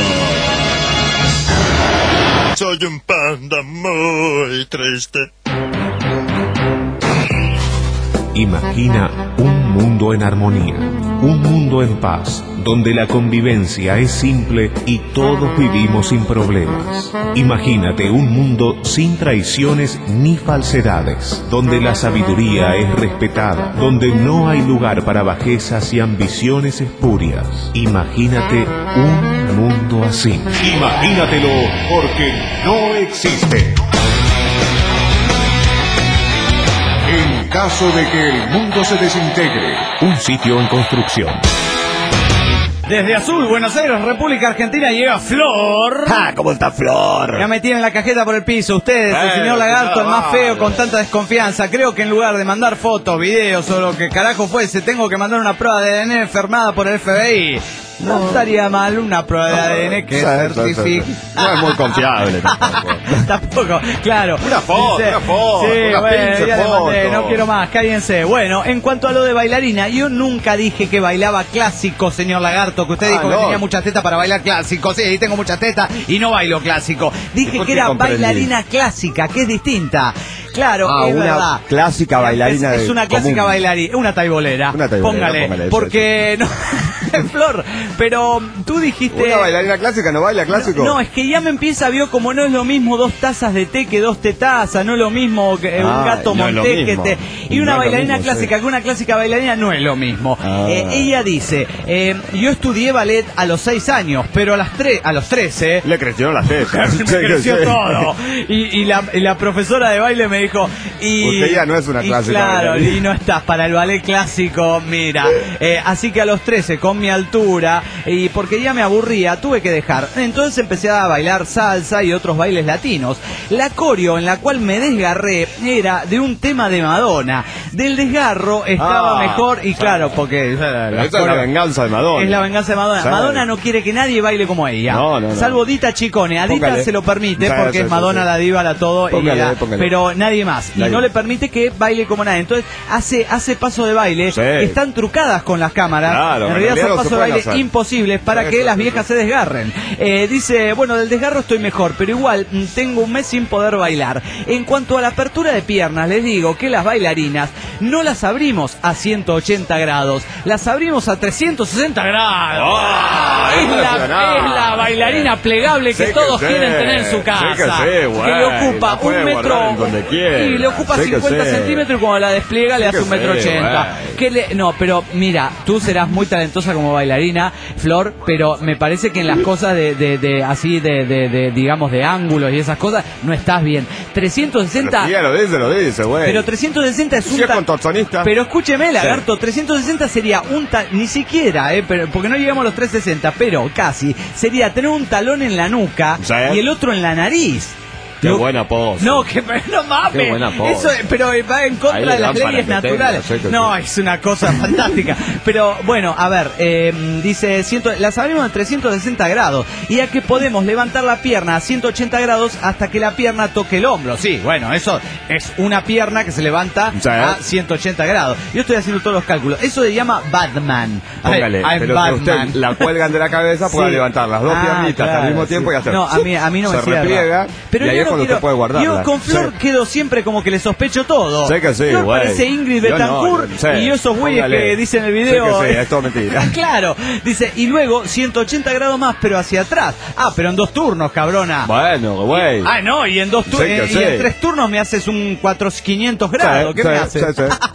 Soy un panda muy triste. Imagina un mundo en armonía, un mundo en paz, donde la convivencia es simple y todos vivimos sin problemas. Imagínate un mundo sin traiciones ni falsedades, donde la sabiduría es respetada, donde no hay lugar para bajezas y ambiciones espurias. Imagínate un mundo así. Imagínatelo, porque no existe. En caso de que el mundo se desintegre, un sitio en construcción. Desde Azul, Buenos Aires, República Argentina, llega Flor. ¡Ah! ¿Cómo está Flor? Ya me tienen la cajeta por el piso. Ustedes, el Eh, señor Lagarto, el más vale. feo, con tanta desconfianza. Creo que en lugar de mandar fotos, videos o lo que carajo fuese, tengo que mandar una prueba de A D N enfermada por el F B I. No estaría mal una prueba de A D N que Sí, sí, certifique. sí, sí. No es muy confiable tampoco. Tampoco, claro. Una foto, Dice- una foto, Sí, una bueno, pinche ya le mandé, foto. no quiero más, cállense. Bueno, en cuanto a lo de bailarina, yo nunca dije que bailaba clásico, señor Lagarto, que usted Ah, dijo que no. tenía muchas tetas para bailar clásico. Sí, tengo muchas tetas y no bailo clásico. Dije ¿Por que qué era comprendí? bailarina clásica, que es distinta. Claro, Ah, es una verdad. clásica bailarina Es, es de una clásica común. bailarina, una taibolera. Una taibolera, póngale, póngale eso, porque no, Flor, pero tú dijiste. ¿Una bailarina clásica no baila clásico? No, no, es que ya me empieza, vio, como no es lo mismo dos tazas de té que dos tetazas, no es lo mismo que Ah, un gato no es lo monté que mismo. te... Y No una es lo bailarina mismo, clásica sí. que una clásica bailarina no es lo mismo. Ah. Eh, ella dice, eh, yo estudié ballet a los seis años, pero a las tres, a los trece... Le crecieron las tetas. me creció todo. Y, y, la, y la profesora de baile me dijo... Y, Usted ya no es una y clásica claro, bailarina. y no estás para el ballet clásico, mira. Eh, así que a los trece, con mi altura, y porque ya me aburría, tuve que dejar. Entonces empecé a bailar salsa y otros bailes latinos. La coreo en la cual me desgarré era de un tema de Madonna. Del desgarro estaba Ah, mejor, y claro, porque... eh, Esa la es la coreo- venganza de Madonna. es la venganza de Madonna. Sí. Madonna no quiere que nadie baile como ella. No, no, no. Salvo Dita Chicone. A Dita Póngale. se lo permite Sí, porque sí, es sí, Madonna sí. la diva, la todo. y Póngale, la- póngale. pero nadie más. Y Nadie. no le permite que baile como nadie. Entonces hace hace paso de baile. Sí. Están trucadas con las cámaras. Claro, en en realidad realidad son no se pasos de pueden baile hacer. imposibles para Sí, que sí, las sí, viejas sí. se desgarren. Eh, dice, bueno, del desgarro estoy mejor, pero igual mm, tengo un mes sin poder bailar. En cuanto a la apertura de piernas, les digo que las bailarinas no las abrimos a ciento ochenta grados, las abrimos a trescientos sesenta grados. ¡Ah! es, la, Impresionante. es la bailarina plegable que Sí que todos sí, quieren tener en su casa. sí que sí, güey, le ocupa la puede un metro guardar en donde quiera. y le ocupa Sí que cincuenta sí. centímetros y cuando la despliega le Sí hace que un metro sí, ochenta. güey. Que le- no, pero mira, tú serás muy talentosa como bailarina, Flor, pero me parece que en las cosas de, de, de así de, de, de, digamos, de ángulos y esas cosas, no estás bien. trescientos sesenta, Pero sí, ya lo dice, lo dice, güey. pero trescientos sesenta es un Si es ta- contorsionista. Pero escúcheme, Lagarto, trescientos sesenta sería un ta- ni siquiera, eh, pero, porque no llegamos a los trescientos sesenta, pero casi, sería tener un talón en la nuca Sí. y el otro en la nariz. Qué Lo- buena pose. No, que no mames. Qué buena pose. Eso, pero va en contra Ahí le de las dan para leyes que naturales. tenga, sí que No, sí. es una cosa fantástica. Pero bueno, a ver, eh, dice, ciento, las abrimos a trescientos sesenta grados y a que podemos levantar la pierna a ciento ochenta grados hasta que la pierna toque el hombro. Sí, bueno, eso es una pierna que se levanta Sí. a ciento ochenta grados. Yo estoy haciendo todos los cálculos. Eso se llama Batman. Póngale, I'm pero que Batman. usted la cuelgan de la cabeza para Sí. levantar las dos Ah, piernitas claro, al mismo sí. tiempo y hacer... No, a mí, a mí no se me cierra. repliega, Pero y ahí yo es no cuando quiero, te puedes guardarla. Yo con Flor sí. quedo siempre como que le sospecho todo. Sé que sí, Flor güey. parece Ingrid Yo Betancourt no, sí. y yo esos güeyes Póngale. que dicen en el video. Sé que sí, es todo mentira. Claro, dice, y luego ciento ochenta grados más, pero hacia atrás. Ah, pero en dos turnos, cabrona. Bueno, güey. Ah, no, y en dos turnos, Sé que y sí. en tres turnos me haces un cuatrocientos, quinientos grados. Sí, ¿Qué sí, me haces? sí,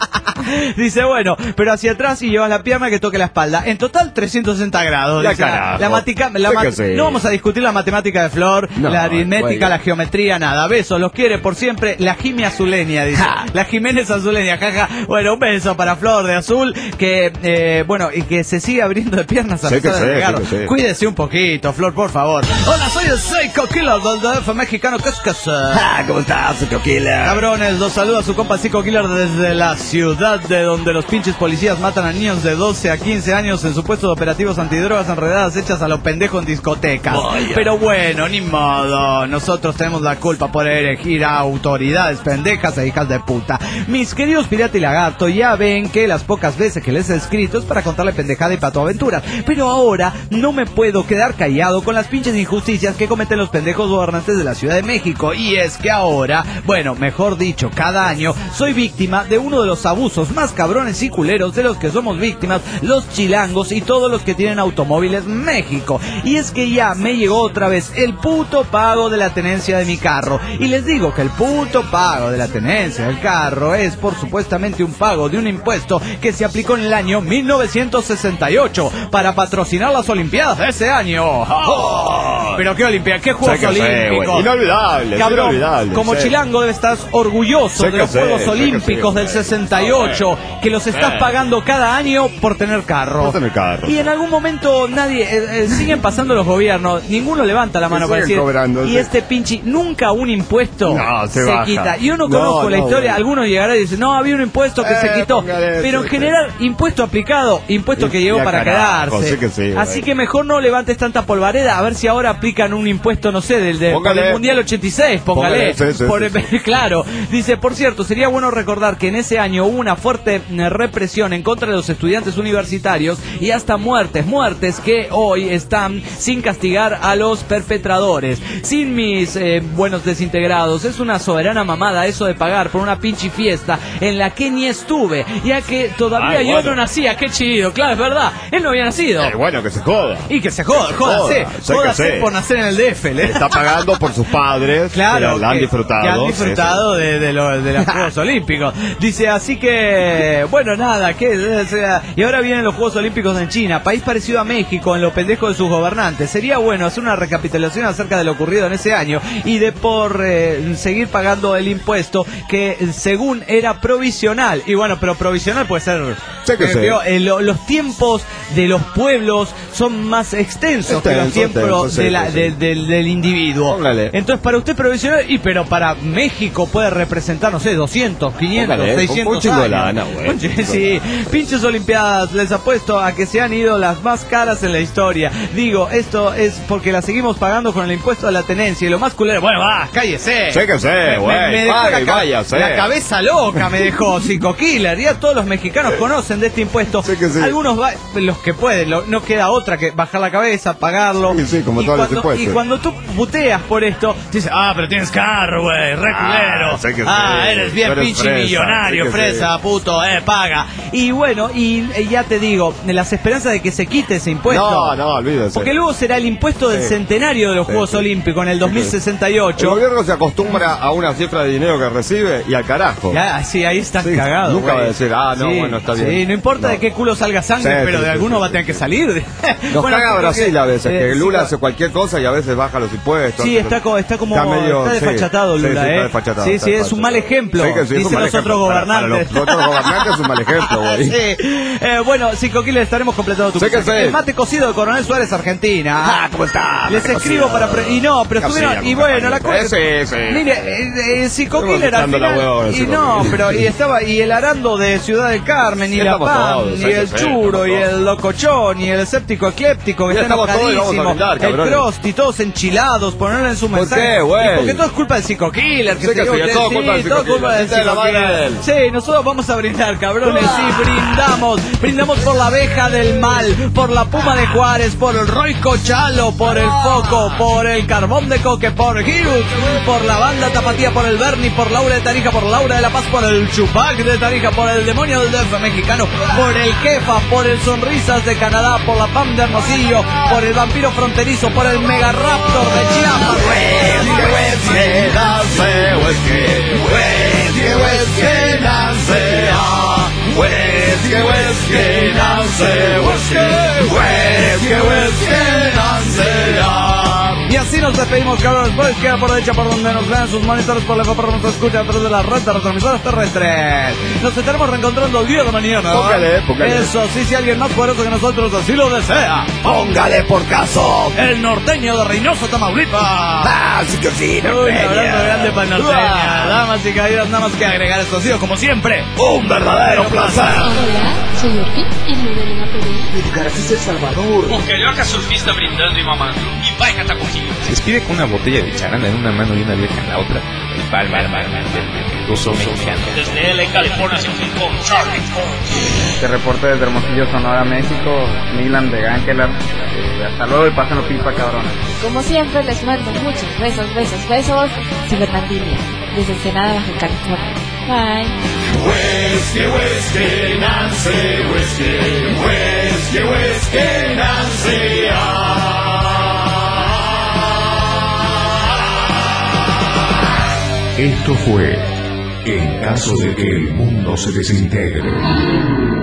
sí. Dice, bueno, pero hacia atrás y llevas la pierna que toque la espalda. En total, trescientos sesenta grados. Ya Dice, la, carajo. la matica- la Sé mat- que sí. No vamos a discutir la matemática de Flor, No, la aritmética, güey. la geometría, nada. Besos, los quiere por siempre. La Jimmy Azuleña, dice. La Jiménez Azuleña, jaja. Bueno, un beso para Flor de Azul, que, eh, bueno, y que se sigue abriendo de piernas a Sé pesar que del sé, regalo. sé que sé. Cuídese un poquito, Flor, por favor. Hola, soy el Psycho Killer del D F mexicano. ¿Qué es que es? Ah, ¿cómo estás, Psycho Killer? Cabrones, los saluda su compa Psycho Killer desde la ciudad de donde los pinches policías matan a niños de doce a quince años en supuestos operativos antidrogas enredadas hechas a lo pendejo en discotecas. Vaya. Pero bueno, ni modo. Nosotros tenemos la culpa por elegir a autoridades pendejas e hijas de puta. Mis queridos Pirata y Lagarto, ya ven que las pocas veces que les he escrito es para contarle pendejada y patoaventuras. Pero ahora no me puedo quedar callado con las pinches injusticias que cometen los pendejos gobernantes de la Ciudad de México. Y es que ahora, bueno, mejor dicho, cada año soy víctima de uno de los abusos más cabrones y culeros de los que somos víctimas los chilangos y todos los que tienen automóviles en México. Y es que ya me llegó otra vez el puto pago de la tenencia de mi carro. Y les digo que el puto pago de la tenencia del carro es por supuestamente un pago de un impuesto que se aplicó en el año mil novecientos sesenta y ocho para patrocinar las Olimpiadas de ese año. ¡Oh! Pero qué Olimpiadas, qué Juegos Sé que sé, Olímpicos. güey. Inolvidable, Cabrón, inolvidable, como sé. chilango debes estar orgulloso Sé de los que sé, Juegos sé que Olímpicos sí, del güey. sesenta y ocho, que los estás Sí. pagando cada año por tener carro. Por tener carro. Y en algún momento nadie, eh, eh, siguen pasando los gobiernos, ninguno levanta la mano Y para siguen decir, cobrando, y sí. este pinche, nunca un impuesto No, se se baja. quita. Yo no No, conozco la no, historia, güey. algunos llegarán y dicen, no, había un impuesto que Eh, se quitó. póngale, Pero en sí, general, impuesto aplicado, impuesto Y- que llegó y a para carajo, quedarse. sí que sí, güey. Así que mejor no levantes tanta polvareda, a ver si ahora aplican un impuesto, no sé, del, de, por Póngale. el Mundial ochenta y seis, póngale. Póngale, sí, sí, Por- sí, Claro, dice, por cierto, sería bueno recordar que en ese año hubo una fuerte eh, represión en contra de los estudiantes universitarios y hasta muertes, muertes que hoy están sin castigar a los perpetradores. Sin mis eh, buenos desintegrados, es una soberana mamada eso de pagar por una pinche fiesta en la que ni estuve, ya que todavía Ay, yo bueno. no nacía, qué chido, claro, es verdad, él no había nacido. Eh, bueno, que se joda. Y que se joda, jódase, joda, sé que jódase sé. por nacer en el D F, ¿le? Está pagando por sus padres. Claro, que la han que- disfrutado. que han disfrutado de, de, lo- de los Juegos Olímpicos. Dice, así que, bueno, nada, que, o sea, y ahora vienen los Juegos Olímpicos en China, país parecido a México en lo pendejo de sus gobernantes. Sería bueno hacer una recapitulación acerca de lo ocurrido en ese año y de por eh, seguir pagando el impuesto que eh, según era provisional. Y bueno, pero provisional puede ser... Sé que eh, sé. veo, eh, lo- los tiempos de los pueblos son más extensos que los Extenso, tiempos extenso, de sí, la- sí, sí. de- del, del individuo. Póngale. Entonces, para usted provisional, y pero para México puede representar, no sé, doscientos, quinientos, Póngale, seiscientos un chingo de años. lana, güey. Un chi- Sí, pinches Olimpiadas, les apuesto a que se han ido las más caras en la historia. Digo, esto es porque las seguimos pagando con el impuesto de la tenencia y lo más culero. Bueno, va, cállese. Sé que sé, Me- me- güey. me dejó Pague la, y ca- váyase. la cabeza loca me dejó Psycho Killer. Ya todos los mexicanos conocen de este impuesto. Sé que sí. Algunos va- los que pueden, lo- no queda otra que bajar la cabeza, pagarlo. Sí, sí, como y todos los cuando, impuestos. y cuando tú puteas por esto, dices, ah, pero tienes carro, güey, re culero. Ah, sé que ah, sí. eres bien Tú eres pinche fresa, millonario, sé que fresa, puto, eh, paga. Y bueno, y eh, ya te digo, las esperanzas de que se quite ese impuesto. No, no, olvídese. Porque luego será el impuesto del Sí. centenario de los Sí, Juegos sí. Olímpicos en el dos mil sesenta y El ocho. gobierno se acostumbra a una cifra de dinero que recibe y al carajo. Ya, sí, ahí están Sí, cagados. nunca güey. va a decir, ah, no, Sí, bueno, está bien. Sí, no importa No. de qué culo salga sangre, Sí, pero sí, de sí, alguno sí, va a sí. tener que salir. Nos Bueno, caga porque, Brasil a veces, eh, que Lula sí, hace cualquier cosa y a veces baja los impuestos. Sí, está, co- está como. Está, medio- sí. desfachatado Sí, Lula, sí, ¿eh? está desfachatado, sí, está sí, es un mal desfachatado. ejemplo. Sí, que sí, es un Dicen mal los ejemplo. otros Para- para gobernantes. los otros gobernantes es un mal ejemplo, güey. Sí. Eh, bueno, Psycho Killer, estaremos completando tu Sé que mensaje. sé. El mate cocido de Coronel Suárez, Argentina. Ah, ¿cómo está? Les Mate escribo cocido. para. pre- y no, pero estuvieron. Cocina, Y bueno, la compañero. cosa. Ese, ese. Mire, eh, eh, Psycho Estamos Killer al echando la final. hueva de Y Psycho no, Killer. pero. Y estaba. Y el Arando de Ciudad del Carmen, y Ya la estamos Pam, todos, y sé que el sé, Churo, y estamos el Locochón, y el escéptico ecléptico, que Ya está estamos todos y vamos a enojadísimo. brindar, El cabrones. Krusty, todos enchilados, ponerlo en su ¿Por mensaje. qué, güey? Y porque todo es culpa del Psycho Killer. Que Sé se que dio- sí, es todo culpa del todo Psycho culpa del Killer. Esa es la Psycho madre Killer. de él. Sí, nosotros vamos vamos a brindar, cabrones. Sí, brindamos. Brindamos por la abeja del mal, por la puma de Juárez, por el Roy Cochalo, por el Foco, por el Carbón de Coque, por Girus, por la banda Tapatía, por el Bernie, por Laura de Tarija, por Laura de la Paz, por el Chupac de Tarija, por el Demonio del D F mexicano, por el Jefa, por el Sonrisas de Canadá, por la Pam de Hermosillo, por el Vampiro Fronterizo, por el Mega Raptor de Chiapas. Whisky, whisky, dance, whisky, whisky, whisky, dance, ah. Whisky, whisky, dance, whisky, whisky, whisky, dance, ah. Y así nos despedimos, cabrones. Pues queda por derecha por donde nos vean sus monitores, por la por nos escucha a través de la red de retransmisoras terrestres. Nos estaremos reencontrando el día de mañana. Póngale, póngale. Eso sí, si alguien más poderoso que nosotros así lo desea, póngale por caso. El norteño de Reynosa, Tamaulipas. Ah, sí que sí, Uy, un abrazo grande para el norteño. Damas y caballeros, nada más que agregar esto. Ha sido, como siempre, un verdadero placer. Hola, soy Orpi, el modelo en A P D. Edgar es El Salvador. Un carioca surfista brindando y mamando. Y vaya Tacoquillo. Se escribe con una botella de charanda en una mano y una vieja en la otra. El palma, dos mexicanos. Desde L A, California, se enfrentó Charlie Fox. Te reporta desde Hermosillo, Sonora, México, Milan de Gánquelar. Hasta luego y pásenlo pipa, cabrones. Como siempre, les mando muchos besos, besos, besos. Soy Bernardini, desde Ensenada, Baja California. Bye. Whiskey, whiskey, Nancy, whiskey, whiskey, whiskey, Nancy, ah. Esto fue En caso de que el mundo se desintegre.